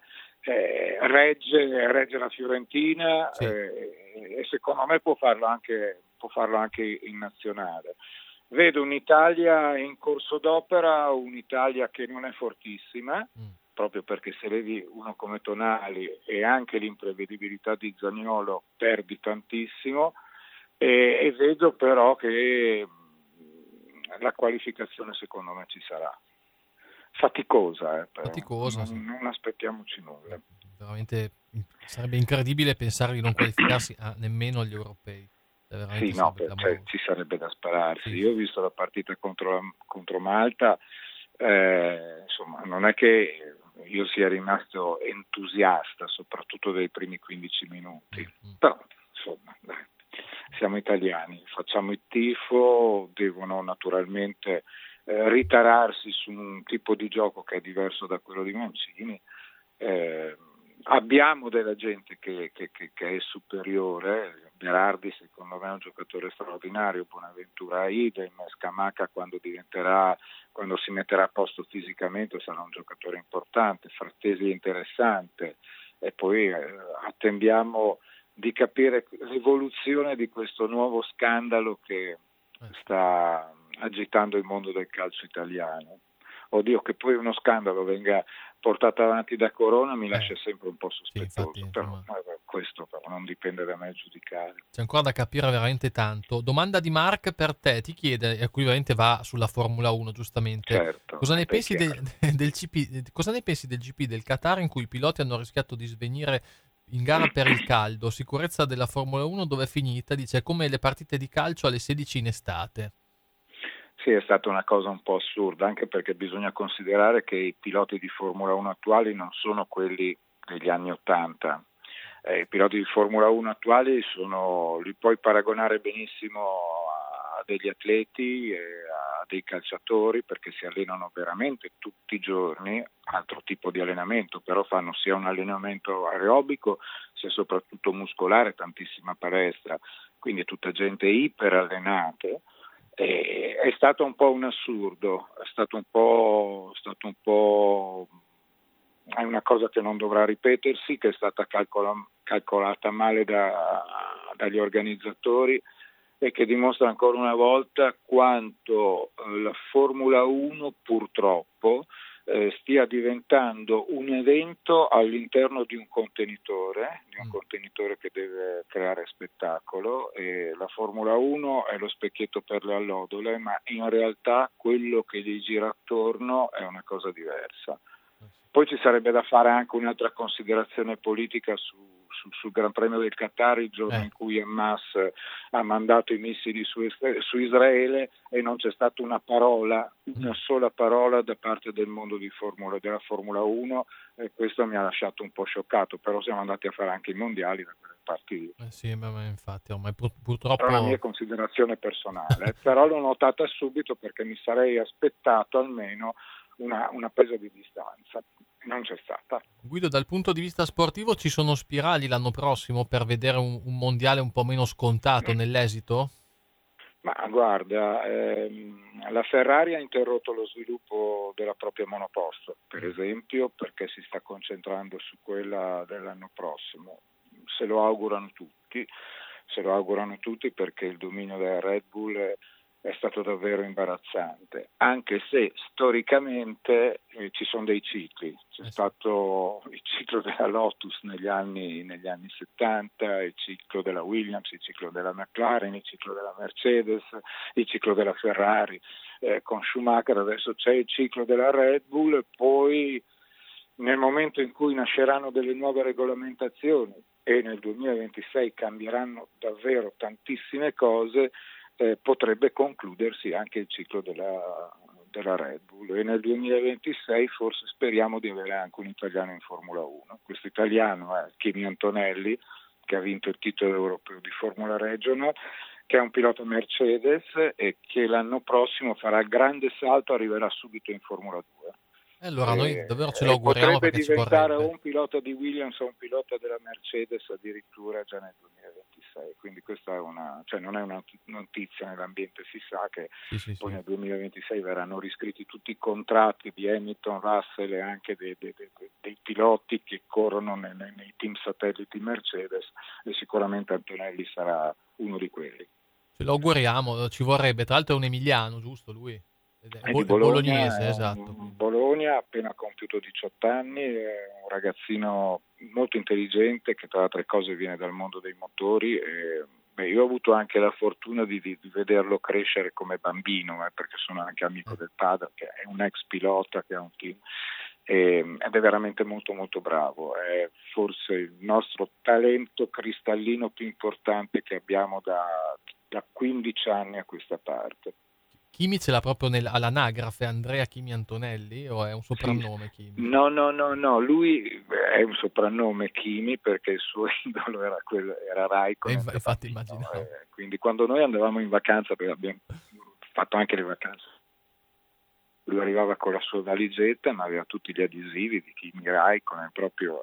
[SPEAKER 10] regge la Fiorentina, sì. E secondo me può farlo anche in nazionale. Vedo un'Italia in corso d'opera, un'Italia che non è fortissima, proprio perché se levi uno come Tonali e anche l'imprevedibilità di Zaniolo perdi tantissimo, e vedo però che la qualificazione secondo me ci sarà. Faticosa, non aspettiamoci nulla.
[SPEAKER 1] Veramente sarebbe incredibile pensare di non qualificarsi nemmeno agli europei.
[SPEAKER 10] Sì, no, ci sarebbe da spararsi. Sì. Io ho visto la partita contro Malta, insomma, non è che io sia rimasto entusiasta, soprattutto dei primi 15 minuti, però insomma, dai, siamo italiani, facciamo il tifo, devono naturalmente ritararsi su un tipo di gioco che è diverso da quello di Mancini. Abbiamo della gente che è superiore. Berardi secondo me è un giocatore straordinario, Bonaventura idem, Scamacca quando si metterà a posto fisicamente sarà un giocatore importante, Frattesi è interessante, e poi attendiamo di capire l'evoluzione di questo nuovo scandalo che sta agitando il mondo del calcio italiano. Oddio, che poi uno scandalo venga portato avanti da Corona mi lascia sempre un po' sospettoso, sì, infatti, questo però non dipende da me giudicare.
[SPEAKER 1] C'è ancora da capire veramente tanto. Domanda di Mark per te, ti chiede, e qui veramente va sulla Formula 1 giustamente,
[SPEAKER 10] certo,
[SPEAKER 1] cosa ne pensi del GP del Qatar, in cui i piloti hanno rischiato di svenire in gara per il caldo? Sicurezza della Formula 1 dove è finita? Dice, come le partite di calcio alle 16 in estate.
[SPEAKER 10] Sì, è stata una cosa un po' assurda, anche perché bisogna considerare che i piloti di Formula 1 attuali non sono quelli degli anni 80. I piloti di Formula 1 attuali li puoi paragonare benissimo a degli atleti e a dei calciatori, perché si allenano veramente tutti i giorni, altro tipo di allenamento, però fanno sia un allenamento aerobico sia soprattutto muscolare, tantissima palestra, quindi è tutta gente iperallenata. È stato un po' un assurdo, è stato un po' è una cosa che non dovrà ripetersi, che è stata calcolata male dagli organizzatori e che dimostra ancora una volta quanto la Formula 1 purtroppo stia diventando un evento all'interno di un contenitore che deve creare spettacolo, e la Formula 1 è lo specchietto per le allodole, ma in realtà quello che gli gira attorno è una cosa diversa. Poi ci sarebbe da fare anche un'altra considerazione politica sul Gran Premio del Qatar, il giorno in cui Hamas ha mandato i missili su Israele, e non c'è stata una sola parola da parte del mondo della Formula 1, e questo mi ha lasciato un po' scioccato, però siamo andati a fare anche i mondiali da quelle parti lì.
[SPEAKER 1] Sì, ma infatti, ormai purtroppo...
[SPEAKER 10] È una mia considerazione personale, però l'ho notata subito perché mi sarei aspettato almeno una presa di distanza. Non c'è stata.
[SPEAKER 1] Guido, dal punto di vista sportivo ci sono spirali l'anno prossimo per vedere un mondiale un po' meno scontato nell'esito?
[SPEAKER 10] Ma guarda, la Ferrari ha interrotto lo sviluppo della propria monoposto, per esempio, perché si sta concentrando su quella dell'anno prossimo. Se lo augurano tutti perché il dominio della Red Bull è stato davvero imbarazzante, anche se storicamente ci sono dei cicli. C'è stato il ciclo della Lotus negli anni 70, il ciclo della Williams, il ciclo della McLaren, il ciclo della Mercedes, il ciclo della Ferrari con Schumacher. Adesso c'è il ciclo della Red Bull, e poi nel momento in cui nasceranno delle nuove regolamentazioni e nel 2026 cambieranno davvero tantissime cose, potrebbe concludersi anche il ciclo della Red Bull, e nel 2026 forse speriamo di avere anche un italiano in Formula 1. Questo italiano è Kimi Antonelli, che ha vinto il titolo europeo di Formula Regional, che è un pilota Mercedes e che l'anno prossimo farà il grande salto, arriverà subito in Formula 2.
[SPEAKER 1] Allora noi davvero ce lo auguriamo,
[SPEAKER 10] potrebbe
[SPEAKER 1] perché
[SPEAKER 10] diventare o un pilota di Williams o un pilota della Mercedes addirittura già nel 2026, quindi questa è non è una notizia nell'ambiente, si sa che poi nel 2026 verranno riscritti tutti i contratti di Hamilton, Russell e anche dei piloti che corrono nei team satelliti Mercedes, e sicuramente Antonelli sarà uno di quelli.
[SPEAKER 1] Ce lo auguriamo, ci vorrebbe, tra l'altro è un emiliano, giusto lui?
[SPEAKER 10] È di Bologna,
[SPEAKER 1] bolognese, esatto.
[SPEAKER 10] Bologna, ha appena compiuto 18 anni, è un ragazzino molto intelligente che tra le altre cose viene dal mondo dei motori. Io ho avuto anche la fortuna di vederlo crescere come bambino, perché sono anche amico del padre, che è un ex pilota che ha un team, ed è veramente molto molto bravo. È forse il nostro talento cristallino più importante che abbiamo da 15 anni a questa parte.
[SPEAKER 1] Kimi ce l'ha proprio all'anagrafe, Andrea Kimi Antonelli, o è un soprannome Kimi?
[SPEAKER 10] No, lui è un soprannome Kimi perché il suo idolo era Raikkonen.
[SPEAKER 1] Infatti immaginavo.
[SPEAKER 10] Quindi quando noi andavamo in vacanza, perché abbiamo fatto anche le vacanze, lui arrivava con la sua valigetta, ma aveva tutti gli adesivi di Kimi Raikkonen, proprio...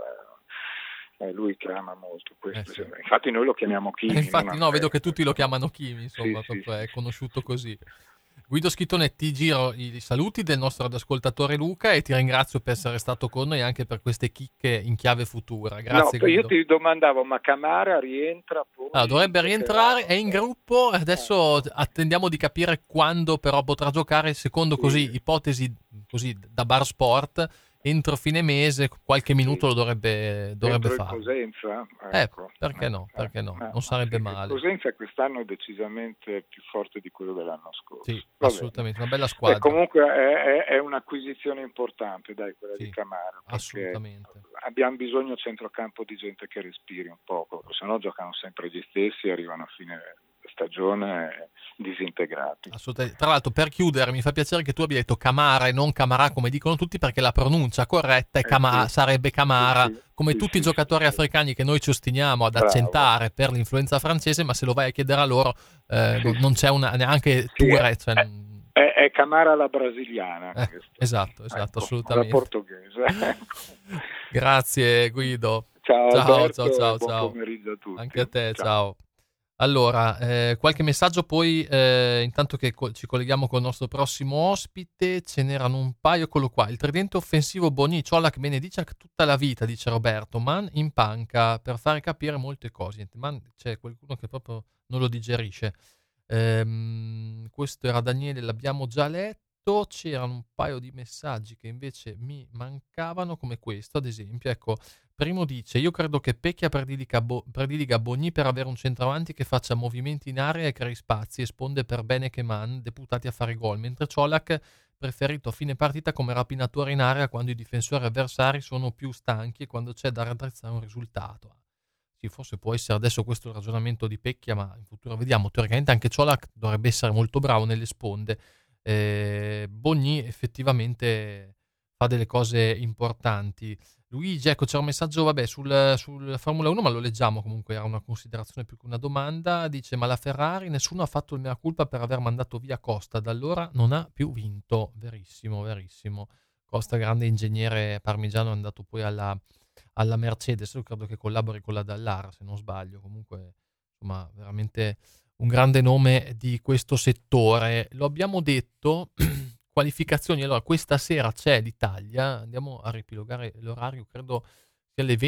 [SPEAKER 10] lui che ama molto questo.
[SPEAKER 1] Sì.
[SPEAKER 10] Infatti noi lo chiamiamo Kimi.
[SPEAKER 1] Infatti vedo che tutti lo chiamano Kimi, insomma, proprio è conosciuto così. Guido Schittone, ti giro i saluti del nostro ascoltatore Luca e ti ringrazio per essere stato con noi anche per queste chicche in chiave futura. Grazie, Guido.
[SPEAKER 10] Io ti domandavo, ma Camara rientra poi?
[SPEAKER 1] Dovrebbe rientrare, è in gruppo, adesso attendiamo di capire quando però potrà giocare, secondo così ipotesi così da bar sport. Entro fine mese, qualche minuto lo dovrebbe fare.
[SPEAKER 10] Cosenza?
[SPEAKER 1] Ecco. Perché no? Non sarebbe male.
[SPEAKER 10] Cosenza quest'anno è decisamente più forte di quello dell'anno scorso.
[SPEAKER 1] Sì, assolutamente, una bella squadra.
[SPEAKER 10] Comunque è un'acquisizione importante, quella di Camara.
[SPEAKER 1] Assolutamente.
[SPEAKER 10] Abbiamo bisogno a centrocampo di gente che respiri un poco, se no giocano sempre gli stessi e arrivano a stagione disintegrati.
[SPEAKER 1] Assolutamente. Tra l'altro, per chiudere, mi fa piacere che tu abbia detto Camara e non Camarà come dicono tutti, perché la pronuncia corretta è sarebbe Camara, come tutti i giocatori africani che noi ci ostiniamo ad accentare per l'influenza francese, ma se lo vai a chiedere a loro non c'è neanche Touré. Cioè,
[SPEAKER 10] è Camara la brasiliana.
[SPEAKER 1] Esatto,
[SPEAKER 10] ecco,
[SPEAKER 1] assolutamente.
[SPEAKER 10] La portoghese.
[SPEAKER 1] Grazie Guido.
[SPEAKER 10] Ciao Alberto,
[SPEAKER 1] ciao.
[SPEAKER 10] Buon pomeriggio a tutti.
[SPEAKER 1] Anche a te, ciao. Allora, qualche messaggio poi, intanto che ci colleghiamo col nostro prossimo ospite, ce n'erano un paio, eccolo qua. Il tridente offensivo Boni, Ciolac, Benedicak tutta la vita, dice Roberto, Man in panca per fare capire molte cose. Man, c'è qualcuno che proprio non lo digerisce. Questo era Daniele, l'abbiamo già letto. C'erano un paio di messaggi che invece mi mancavano, come questo ad esempio. Ecco, primo dice: io credo che Pecchia prediliga Bogni per avere un centravanti che faccia movimenti in area e crei spazi e sponde per bene che Man, deputati a fare gol, mentre Ciolac preferito a fine partita come rapinatore in area quando i difensori avversari sono più stanchi e quando c'è da raddrizzare un risultato. Sì, forse può essere adesso questo il ragionamento di Pecchia, ma in futuro vediamo. Teoricamente anche Ciolac dovrebbe essere molto bravo nelle sponde. Bogni effettivamente fa delle cose importanti. Luigi, ecco, c'è un messaggio sul Formula 1, ma lo leggiamo comunque, era una considerazione più che una domanda. Dice: ma la Ferrari, nessuno ha fatto il mea culpa per aver mandato via Costa, da allora non ha più vinto. Verissimo. Costa, grande ingegnere parmigiano, è andato poi alla Mercedes, io credo che collabori con la Dallara se non sbaglio. Comunque insomma veramente un grande nome di questo settore. Lo abbiamo detto. Qualificazioni, allora questa sera c'è l'Italia, andiamo a ripilogare l'orario, credo sia alle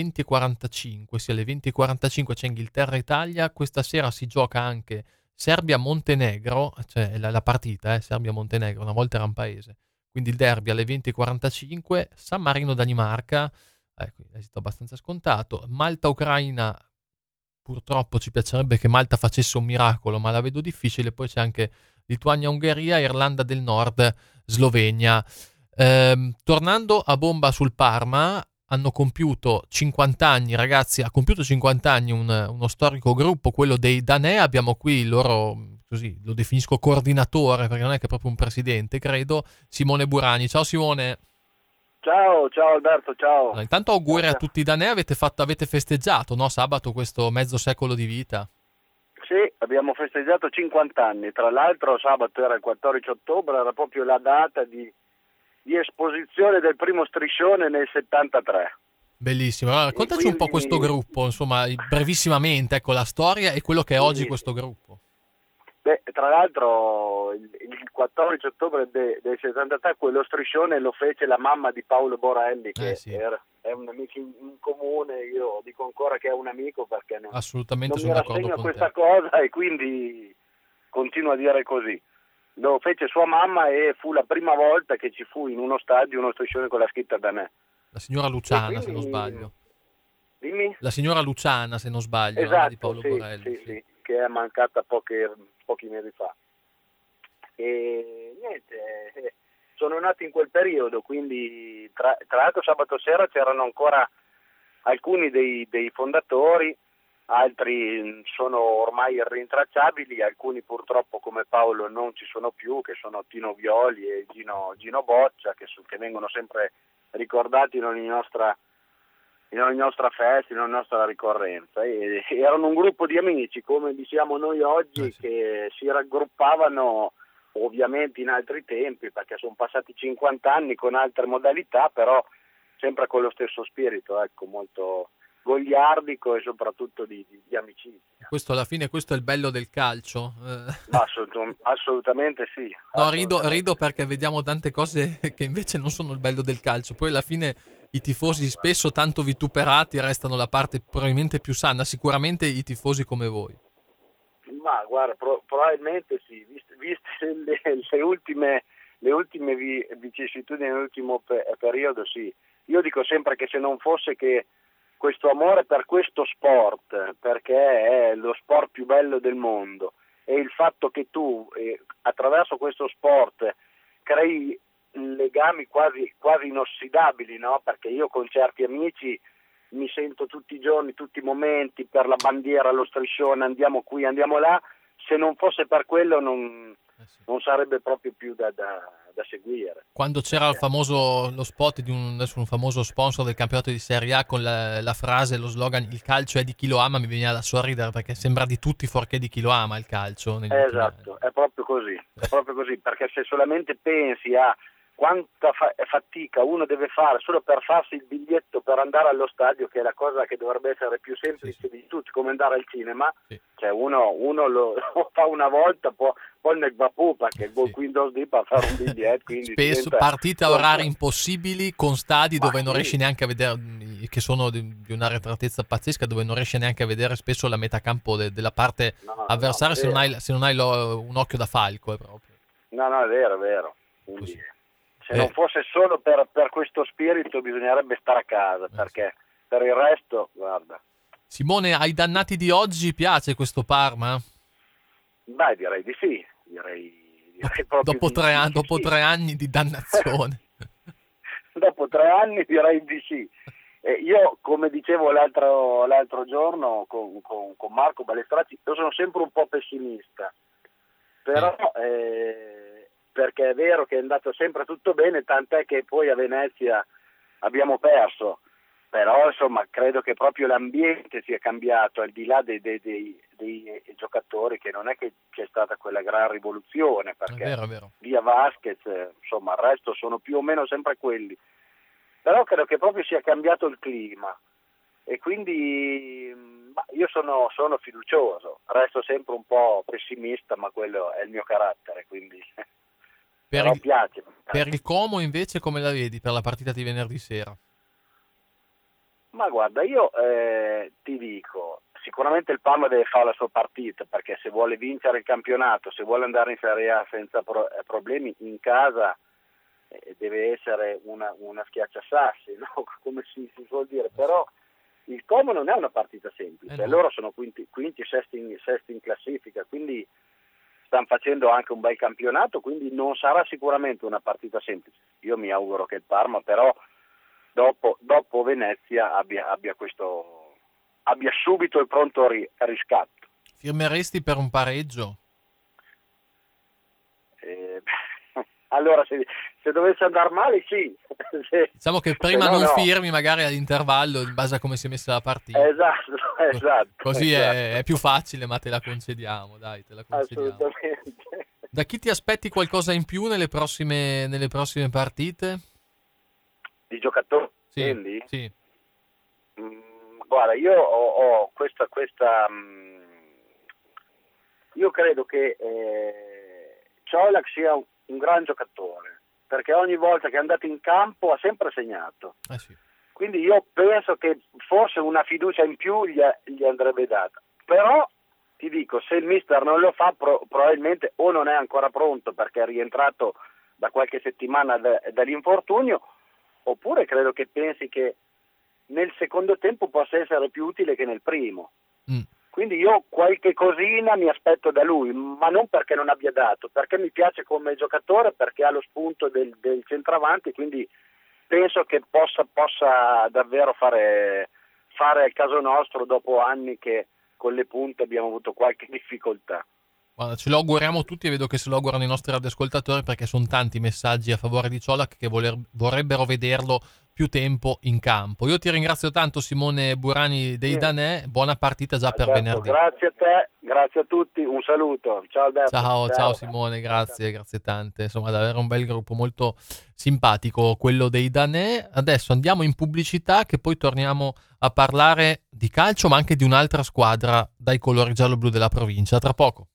[SPEAKER 1] 20:45, c'è Inghilterra-Italia, questa sera si gioca anche Serbia-Montenegro, cioè la partita, Serbia-Montenegro, una volta era un paese, quindi il derby alle 20:45, San Marino-Danimarca, esito abbastanza scontato, Malta-Ucraina, purtroppo ci piacerebbe che Malta facesse un miracolo, ma la vedo difficile, poi c'è anche Lituania-Ungheria, Irlanda del Nord, Slovenia. Tornando a bomba sul Parma, hanno compiuto 50 anni, ragazzi, ha compiuto 50 anni uno storico gruppo, quello dei Danè. Abbiamo qui il loro, così lo definisco coordinatore, perché non è che è proprio un presidente, credo, Simone Burani. Ciao Simone.
[SPEAKER 11] Ciao Alberto, ciao.
[SPEAKER 1] Allora, intanto auguri a tutti i Danè, avete festeggiato, no, sabato, questo mezzo secolo di vita.
[SPEAKER 11] Sì, abbiamo festeggiato 50 anni, tra l'altro sabato era il 14 ottobre, era proprio la data di esposizione del primo striscione nel 73.
[SPEAKER 1] Bellissimo, allora, raccontaci un po' questo gruppo, insomma, brevissimamente, ecco, la storia e quello che è oggi questo gruppo.
[SPEAKER 11] Beh, tra l'altro il 14 ottobre del 73 quello striscione lo fece la mamma di Paolo Borelli, che è un amico in comune, io dico ancora che è un amico perché non mi rassegno a questa cosa e quindi continuo a dire così. Lo fece sua mamma e fu la prima volta che ci fu in uno stadio uno striscione con la scritta Danè.
[SPEAKER 1] La signora Luciana, se non sbaglio.
[SPEAKER 11] Dimmi?
[SPEAKER 1] La signora Luciana, se non sbaglio,
[SPEAKER 11] esatto,
[SPEAKER 1] di Paolo Borelli.
[SPEAKER 11] Sì, che è mancata pochi mesi fa. E niente, sono nato in quel periodo, quindi tra l'altro sabato sera c'erano ancora alcuni dei fondatori, altri sono ormai irrintracciabili, alcuni purtroppo come Paolo non ci sono più, che sono Tino Violi e Gino Boccia, che vengono sempre ricordati in ogni nostra festa, in ogni nostra ricorrenza. E erano un gruppo di amici, come diciamo noi oggi, che si raggruppavano ovviamente in altri tempi, perché sono passati 50 anni con altre modalità, però sempre con lo stesso spirito, ecco, molto goliardico e soprattutto di amicizia.
[SPEAKER 1] Questo alla fine, questo è il bello del calcio.
[SPEAKER 11] Assolutamente sì.
[SPEAKER 1] No,
[SPEAKER 11] assolutamente.
[SPEAKER 1] rido perché vediamo tante cose che invece non sono il bello del calcio. Poi alla fine i tifosi spesso tanto vituperati restano la parte probabilmente più sana, sicuramente i tifosi come voi.
[SPEAKER 11] Ma guarda, probabilmente sì, viste le ultime vicissitudini nell'ultimo periodo, sì. Io dico sempre che se non fosse che questo amore per questo sport, perché è lo sport più bello del mondo, e il fatto che tu attraverso questo sport crei legami quasi inossidabili, no? Perché io con certi amici mi sento tutti i giorni, tutti i momenti, per la bandiera, lo striscione, andiamo qui, andiamo là. se non fosse per quello non sarebbe proprio più da seguire.
[SPEAKER 1] Quando c'era lo spot di un famoso sponsor del campionato di Serie A con la frase, lo slogan "il calcio è di chi lo ama", mi veniva da sorridere, perché sembra di tutti fuorché di chi lo ama il calcio.
[SPEAKER 11] Esatto, è proprio così, perché se solamente pensi a quanta fatica uno deve fare solo per farsi il biglietto per andare allo stadio, che è la cosa che dovrebbe essere più semplice di tutti, come andare al cinema, cioè uno lo fa una volta, poi nel vapupa che il Windows D per fare un biglietto, quindi
[SPEAKER 1] spesso partite a orari impossibili, con stadi dove non riesci neanche a vedere, che sono di una arretratezza pazzesca, dove non riesci neanche a vedere spesso la metacampo della parte avversaria, se non hai un occhio da falco proprio.
[SPEAKER 11] No, è vero. Quindi, se non fosse solo per questo spirito bisognerebbe stare a casa, perché per il resto, guarda.
[SPEAKER 1] Simone, ai dannati di oggi piace questo Parma?
[SPEAKER 11] Beh, direi di sì. Direi proprio
[SPEAKER 1] dopo 3 anni di dannazione.
[SPEAKER 11] Dopo 3 anni direi di sì. Io, come dicevo l'altro giorno con Marco Balestracci, io sono sempre un po' pessimista, però perché è vero che è andato sempre tutto bene, tant'è che poi a Venezia abbiamo perso, però insomma credo che proprio l'ambiente sia cambiato, al di là dei giocatori, che non è che c'è stata quella gran rivoluzione, perché
[SPEAKER 1] è vero.
[SPEAKER 11] via Vasquez, insomma il resto sono più o meno sempre quelli, però credo che proprio sia cambiato il clima, e quindi io sono fiducioso, resto sempre un po' pessimista, ma quello è il mio carattere, quindi piace.
[SPEAKER 1] Per il Como invece come la vedi per la partita di venerdì sera?
[SPEAKER 11] Ma guarda, io ti dico, sicuramente il Parma deve fare la sua partita, perché se vuole vincere il campionato, se vuole andare in Serie A senza problemi, in casa deve essere una schiacciasassi, no? Come si suol dire, però il Como non è una partita semplice, loro sono quinti, sesti in classifica, quindi stanno facendo anche un bel campionato, quindi non sarà sicuramente una partita semplice. Io mi auguro che il Parma però dopo Venezia abbia subito il pronto riscatto.
[SPEAKER 1] Firmeresti per un pareggio?
[SPEAKER 11] Allora se dovesse andare male sì.
[SPEAKER 1] Diciamo che prima non firmi magari all'intervallo in base a come si è messa la partita.
[SPEAKER 11] Esatto.
[SPEAKER 1] Così
[SPEAKER 11] esatto.
[SPEAKER 1] È più facile, ma te la concediamo, dai, te la concediamo.
[SPEAKER 11] Assolutamente.
[SPEAKER 1] Da chi ti aspetti qualcosa in più nelle prossime partite?
[SPEAKER 11] Di giocatori?
[SPEAKER 1] Sì.
[SPEAKER 11] Guarda, io ho questa io credo che Colak sia un gran giocatore, perché ogni volta che è andato in campo ha sempre segnato.
[SPEAKER 1] Sì.
[SPEAKER 11] Quindi io penso che forse una fiducia in più gli andrebbe data. Però ti dico, se il mister non lo fa, probabilmente o non è ancora pronto perché è rientrato da qualche settimana dall'infortunio, oppure credo che pensi che nel secondo tempo possa essere più utile che nel primo. Quindi io qualche cosina mi aspetto da lui, ma non perché non abbia dato, perché mi piace come giocatore, perché ha lo spunto del centravanti, quindi penso che possa davvero fare il caso nostro dopo anni che con le punte abbiamo avuto qualche difficoltà.
[SPEAKER 1] Guarda, ce lo auguriamo tutti, e vedo che se lo augurano i nostri radioascoltatori, perché sono tanti messaggi a favore di Colak che vorrebbero vederlo più tempo in campo. Io ti ringrazio tanto, Simone Burani dei Danè, buona partita già per venerdì.
[SPEAKER 11] Grazie a te, grazie a tutti, un saluto. Ciao Alberto.
[SPEAKER 1] Ciao Simone, grazie tante. Insomma, davvero un bel gruppo, molto simpatico quello dei Danè. Adesso andiamo in pubblicità, che poi torniamo a parlare di calcio, ma anche di un'altra squadra dai colori giallo-blu della provincia. Tra poco.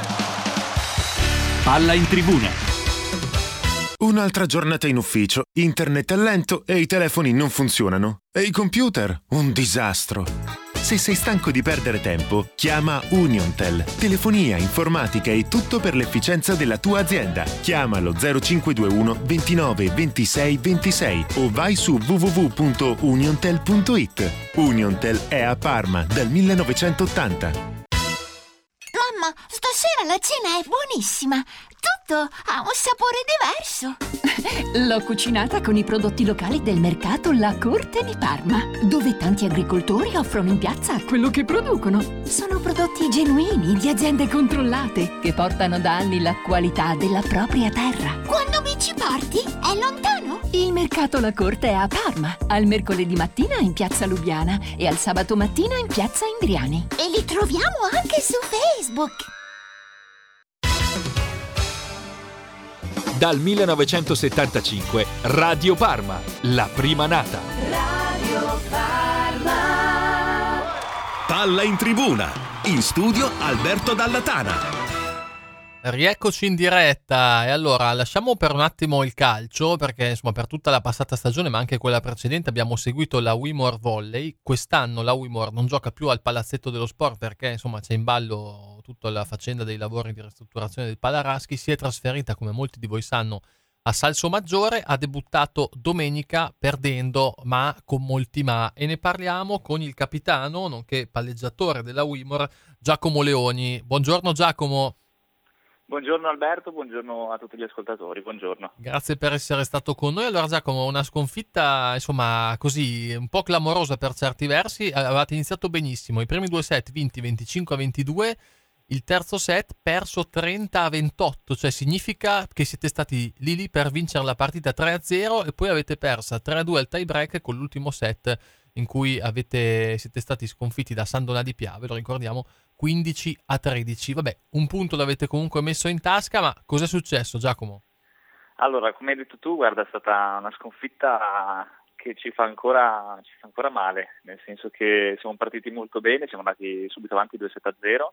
[SPEAKER 5] Palla in tribuna.
[SPEAKER 3] Un'altra giornata in ufficio, internet è lento e i telefoni non funzionano. E i computer? Un disastro. Se sei stanco di perdere tempo, chiama Uniontel. Telefonia, informatica e tutto per l'efficienza della tua azienda. Chiamalo 0521 29 26 26 o vai su www.uniontel.it. Uniontel è a Parma dal 1980.
[SPEAKER 12] Mamma, stasera la cena è buonissima. Tu risotto ha un sapore diverso.
[SPEAKER 8] L'ho cucinata con i prodotti locali del mercato La Corte di Parma, dove tanti agricoltori offrono in piazza quello che producono. Sono prodotti genuini di aziende controllate che portano da anni la qualità della propria terra.
[SPEAKER 12] Quando mi ci porti? È lontano?
[SPEAKER 8] Il mercato La Corte è a Parma, al mercoledì mattina in piazza Lubiana e al sabato mattina in piazza Indriani.
[SPEAKER 12] E li troviamo anche su Facebook.
[SPEAKER 13] Dal 1975 Radio Parma, la prima nata.
[SPEAKER 9] Radio Parma.
[SPEAKER 5] Palla in tribuna, in studio Alberto Dalla Tana.
[SPEAKER 1] Rieccoci in diretta, e allora lasciamo per un attimo il calcio, perché insomma per tutta la passata stagione ma anche quella precedente abbiamo seguito la Wimor Volley. Quest'anno la Wimor non gioca più al Palazzetto dello Sport perché insomma c'è in ballo tutta la faccenda dei lavori di ristrutturazione del Palaraschi. Si è trasferita, come molti di voi sanno, a Salsomaggiore, ha debuttato domenica perdendo, ma con molti ma, e ne parliamo con il capitano nonché palleggiatore della Wimor, Giacomo Leoni. Buongiorno Giacomo.
[SPEAKER 14] Buongiorno Alberto, buongiorno a tutti gli ascoltatori, buongiorno.
[SPEAKER 1] Grazie per essere stato con noi. Allora Giacomo, una sconfitta insomma così un po' clamorosa per certi versi. Avevate iniziato benissimo, i primi 2 set vinti 25-22, il terzo set perso 30-28, cioè significa che siete stati lì per vincere la partita 3-0 e poi avete persa 3-2 al tie break con l'ultimo set in cui siete stati sconfitti da San Donà di Piave, lo ricordiamo, 15-13. Vabbè, un punto l'avete comunque messo in tasca, ma cos'è successo Giacomo?
[SPEAKER 14] Allora, come hai detto tu, guarda, è stata una sconfitta che ci fa ancora male, nel senso che siamo partiti molto bene, siamo andati subito avanti 2-7-0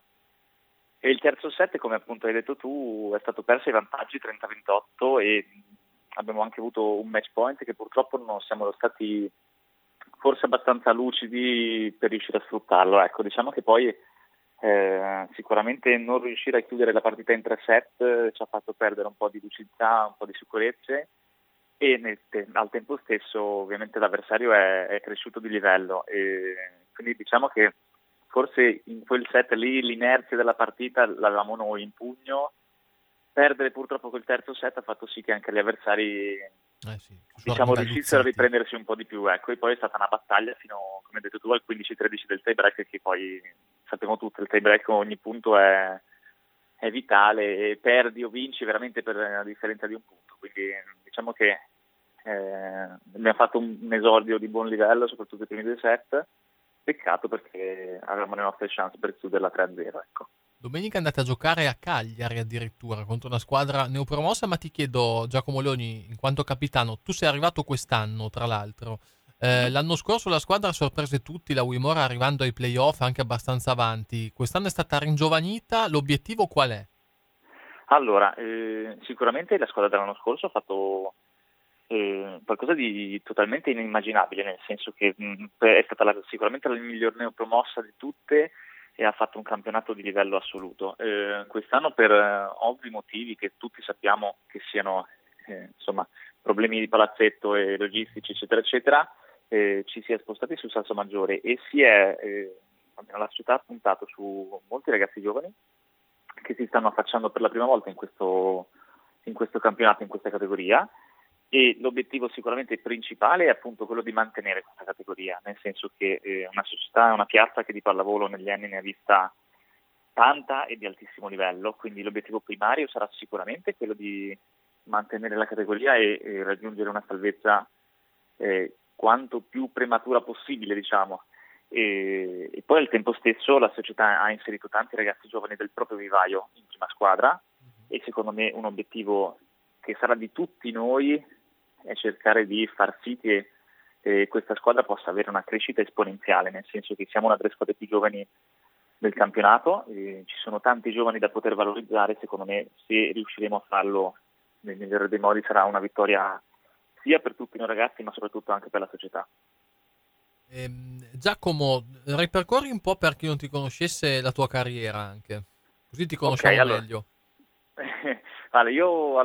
[SPEAKER 14] e il terzo set, come appunto hai detto tu, è stato perso ai vantaggi 30-28 e abbiamo anche avuto un match point che purtroppo non siamo stati forse abbastanza lucidi per riuscire a sfruttarlo. Ecco, diciamo che poi sicuramente non riuscire a chiudere la partita in 3 set ci ha fatto perdere un po' di lucidità, un po' di sicurezze e al tempo stesso ovviamente l'avversario è cresciuto di livello e quindi diciamo che forse in quel set lì l'inerzia della partita l'avevamo noi in pugno. Perdere purtroppo quel terzo set ha fatto sì che anche gli avversari riuscissero a riprendersi un po' di più, ecco, e poi è stata una battaglia fino, come hai detto tu, al 15-13 del tie break, che poi sappiamo tutti, il tie break ogni punto è vitale e perdi o vinci veramente per la differenza di un punto, quindi diciamo che abbiamo fatto un esordio di buon livello, soprattutto i primi 2 set, peccato perché avevamo le nostre chance per chiuderla 3-0, ecco.
[SPEAKER 1] Domenica andate a giocare a Cagliari addirittura contro una squadra neopromossa, ma ti chiedo Giacomo Leoni, in quanto capitano, tu sei arrivato quest'anno tra l'altro, l'anno scorso la squadra sorprese tutti, la Wimor arrivando ai playoff anche abbastanza avanti, quest'anno è stata ringiovanita, l'obiettivo qual è?
[SPEAKER 14] Allora, sicuramente la squadra dell'anno scorso ha fatto qualcosa di totalmente inimmaginabile, nel senso che è stata sicuramente la miglior neopromossa di tutte e ha fatto un campionato di livello assoluto. Quest'anno per ovvi motivi che tutti sappiamo che siano insomma problemi di palazzetto e logistici eccetera eccetera, ci si è spostati su Salsomaggiore e la società ha puntato su molti ragazzi giovani che si stanno affacciando per la prima volta in questo campionato, in questa categoria, e l'obiettivo sicuramente principale è appunto quello di mantenere questa categoria, nel senso che una società, una piazza che di pallavolo negli anni ne ha vista tanta e di altissimo livello, quindi l'obiettivo primario sarà sicuramente quello di mantenere la categoria e raggiungere una salvezza quanto più prematura possibile, diciamo, e poi al tempo stesso la società ha inserito tanti ragazzi giovani del proprio vivaio in prima squadra e secondo me un obiettivo che sarà di tutti noi è cercare di far sì che questa squadra possa avere una crescita esponenziale, nel senso che siamo una delle squadre più giovani del campionato, ci sono tanti giovani da poter valorizzare, secondo me se riusciremo a farlo nel migliore dei modi sarà una vittoria sia per tutti noi ragazzi ma soprattutto anche per la società.
[SPEAKER 1] Giacomo, ripercorri un po' per chi non ti conoscesse la tua carriera anche, così ti conosciamo meglio.
[SPEAKER 14] Vale, io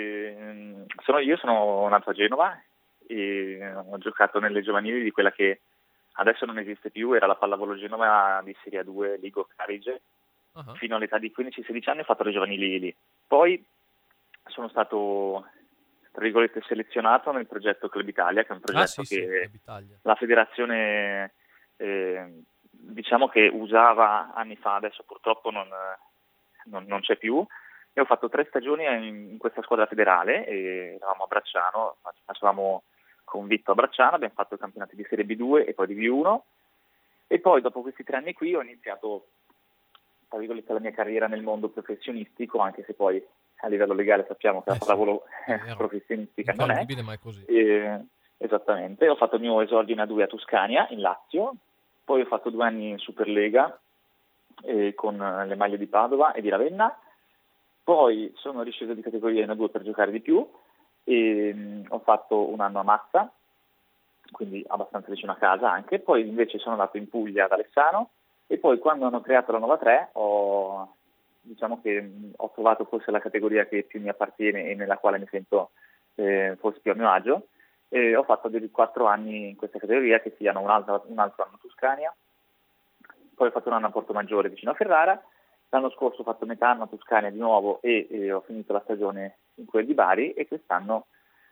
[SPEAKER 14] sono nato a Genova e ho giocato nelle giovanili di quella che adesso non esiste più, era la Pallavolo Genova di Serie 2 Ligo Carige. Fino all'età di 15-16 anni ho fatto le giovanili lì. Poi sono stato, tra virgolette, selezionato nel progetto Club Italia, che è un progetto che la federazione diciamo che usava anni fa, adesso purtroppo non c'è più, e ho fatto 3 stagioni in questa squadra federale, e eravamo a Bracciano, facevamo con Vitto a Bracciano, abbiamo fatto i campionati di Serie B2 e poi di B1, e poi dopo questi 3 anni qui ho iniziato, tra virgolette, la mia carriera nel mondo professionistico, anche se poi a livello legale sappiamo che la pallavolo professionistica non è.
[SPEAKER 1] Ma è così.
[SPEAKER 14] Esattamente, ho fatto il mio esordio in A2 a Tuscania, in Lazio, poi ho fatto 2 anni in Superlega con le maglie di Padova e di Ravenna, poi sono risceso di categoria in A2 per giocare di più, e ho fatto 1 anno a Massa, quindi abbastanza vicino a casa anche, poi invece sono andato in Puglia ad Alessano, e poi quando hanno creato la nuova 3 diciamo che ho trovato forse la categoria che più mi appartiene e nella quale mi sento forse più a mio agio, e ho fatto 4 anni in questa categoria, che siano un altro anno a Tuscania, poi ho fatto 1 anno a Portomaggiore vicino a Ferrara, l'anno scorso ho fatto metà anno a Tuscania di nuovo e ho finito la stagione in quel di Bari, e quest'anno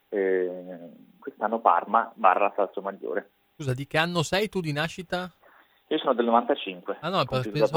[SPEAKER 14] Parma / Salsomaggiore.
[SPEAKER 1] Scusa, di che anno sei tu di nascita?
[SPEAKER 14] Io sono del 95.
[SPEAKER 1] Ah no,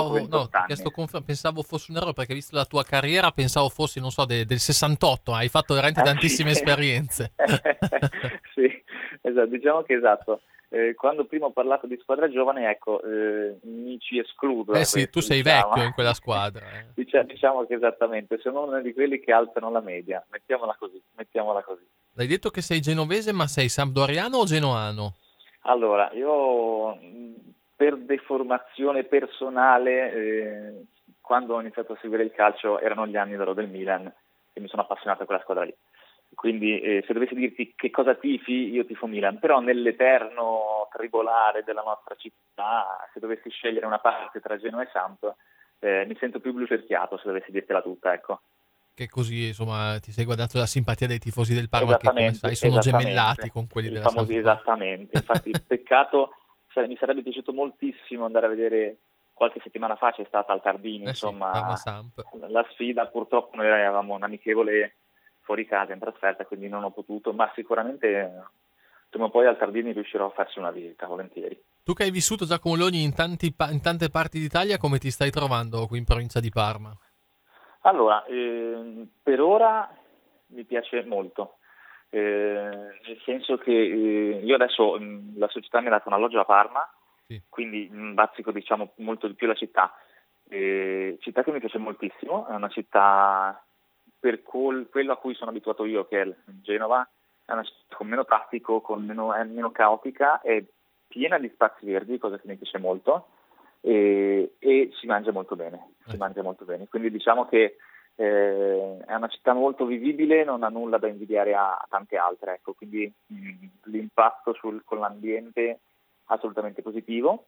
[SPEAKER 1] pensavo fosse un errore, perché visto la tua carriera pensavo fossi, non so, del 68, hai fatto veramente tantissime esperienze.
[SPEAKER 14] Sì, esatto, diciamo che esatto. Quando prima ho parlato di squadra giovane, ecco, mi ci escludo.
[SPEAKER 1] Sì, tu sei vecchio in quella squadra.
[SPEAKER 14] Diciamo che esattamente, sono uno di quelli che alzano la media, mettiamola così.
[SPEAKER 1] Hai detto che sei genovese, ma sei sampdoriano o genoano?
[SPEAKER 14] Allora, io per deformazione personale, quando ho iniziato a seguire il calcio erano gli anni d'oro del Milan, e mi sono appassionato a quella squadra lì. Quindi se dovessi dirti che cosa tifi, io tifo Milan, però nell'eterno tribolare della nostra città, se dovessi scegliere una parte tra Genoa e Samp, mi sento più blu cerchiato, se dovessi dirtela tutta, ecco.
[SPEAKER 1] Che così, insomma, ti sei guadagnato la simpatia dei tifosi del Parma, che come sai sono gemellati con quelli della Samp.
[SPEAKER 14] Esattamente, infatti peccato, mi sarebbe piaciuto moltissimo andare a vedere. Qualche settimana fa c'è stata al Tardini, insomma, la sfida. Purtroppo noi avevamo un amichevole fuori casa in trasferta, quindi non ho potuto, ma sicuramente prima o poi al Tardini riuscirò a farci una visita, volentieri.
[SPEAKER 1] Tu che hai vissuto, Giacomo Leoni, in tante parti d'Italia, come ti stai trovando qui in provincia di Parma?
[SPEAKER 14] Allora, per ora mi piace molto, nel senso che io adesso la società mi ha dato un alloggio a Parma, quindi bazzico, diciamo, molto di più la città. Città che mi piace moltissimo, è una città, per quello a cui sono abituato io, che è Genova, è una città con meno traffico, è meno caotica, è piena di spazi verdi, cosa che mi piace molto, e si mangia molto bene, quindi diciamo che è una città molto vivibile, non ha nulla da invidiare a tante altre, ecco, quindi l'impatto con l'ambiente assolutamente positivo,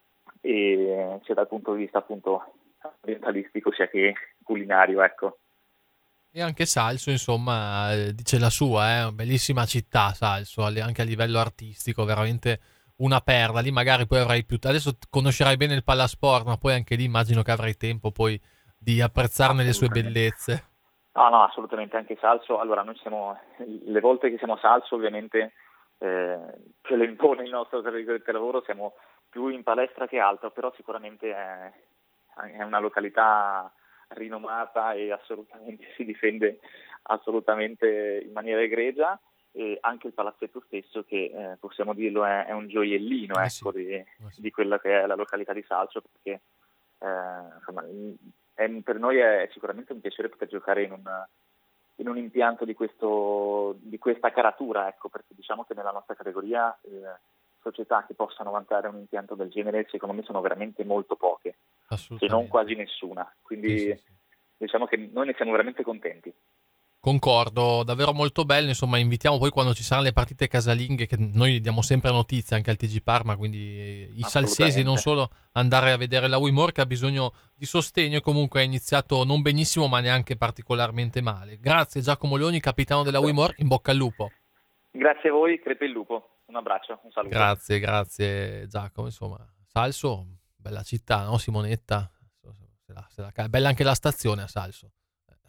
[SPEAKER 14] e sia dal punto di vista appunto ambientalistico sia che culinario, ecco.
[SPEAKER 1] E anche Salso, insomma, dice la sua, bellissima città Salso, anche a livello artistico, veramente una perla. Lì magari poi avrai adesso conoscerai bene il Palasport, ma poi anche lì immagino che avrai tempo poi di apprezzarne le sue bellezze.
[SPEAKER 14] No, assolutamente, anche Salso. Allora, noi le volte che siamo a Salso, ovviamente, che lo impone il nostro lavoro, siamo più in palestra che altro, però sicuramente è una località rinomata e assolutamente si difende assolutamente in maniera egregia, e anche il palazzetto stesso, che possiamo dirlo è un gioiellino, ecco, di quella che è la località di Salso, perché insomma, per noi è sicuramente un piacere poter giocare in un impianto di questa caratura, ecco, perché diciamo che nella nostra categoria società che possano vantare un impianto del genere secondo me sono veramente molto poche, se non quasi nessuna, quindi diciamo che noi ne siamo veramente contenti.
[SPEAKER 1] Concordo, davvero molto bello, insomma invitiamo poi quando ci saranno le partite casalinghe, che noi diamo sempre notizie anche al TG Parma, quindi i salsesi non solo andare a vedere la Wimore, che ha bisogno di sostegno e comunque è iniziato non benissimo ma neanche particolarmente male. Grazie Giacomo Leoni, capitano della Wimore, in bocca al lupo.
[SPEAKER 14] Grazie a voi, crepe il lupo, un abbraccio, un saluto.
[SPEAKER 1] Grazie Giacomo, insomma Salso, bella città, no Simonetta? Bella anche la stazione a Salso.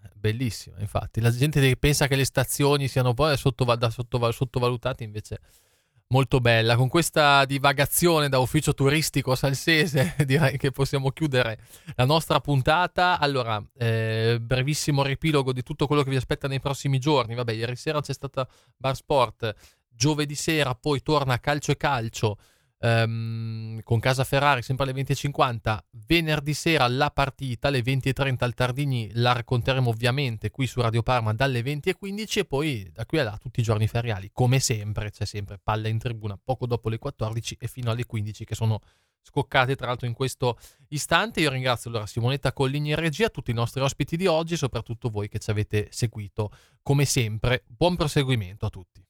[SPEAKER 1] Bellissima, infatti. La gente che pensa che le stazioni siano poi sottovalutate, invece molto bella. Con questa divagazione da ufficio turistico salsese direi che possiamo chiudere la nostra puntata. Allora, brevissimo riepilogo di tutto quello che vi aspetta nei prossimi giorni. Vabbè, ieri sera c'è stata Bar Sport, giovedì sera poi torna Calcio e Calcio con Casa Ferrari sempre alle 20.50, venerdì sera la partita alle 20.30 al Tardini, la racconteremo ovviamente qui su Radio Parma dalle 20.15 e poi da qui a là tutti i giorni feriali, come sempre c'è sempre Palla in Tribuna poco dopo le 14 e fino alle 15 che sono scoccate tra l'altro in questo istante. Io ringrazio allora Simonetta Colligni in regia, tutti i nostri ospiti di oggi e soprattutto voi che ci avete seguito come sempre. Buon proseguimento a tutti.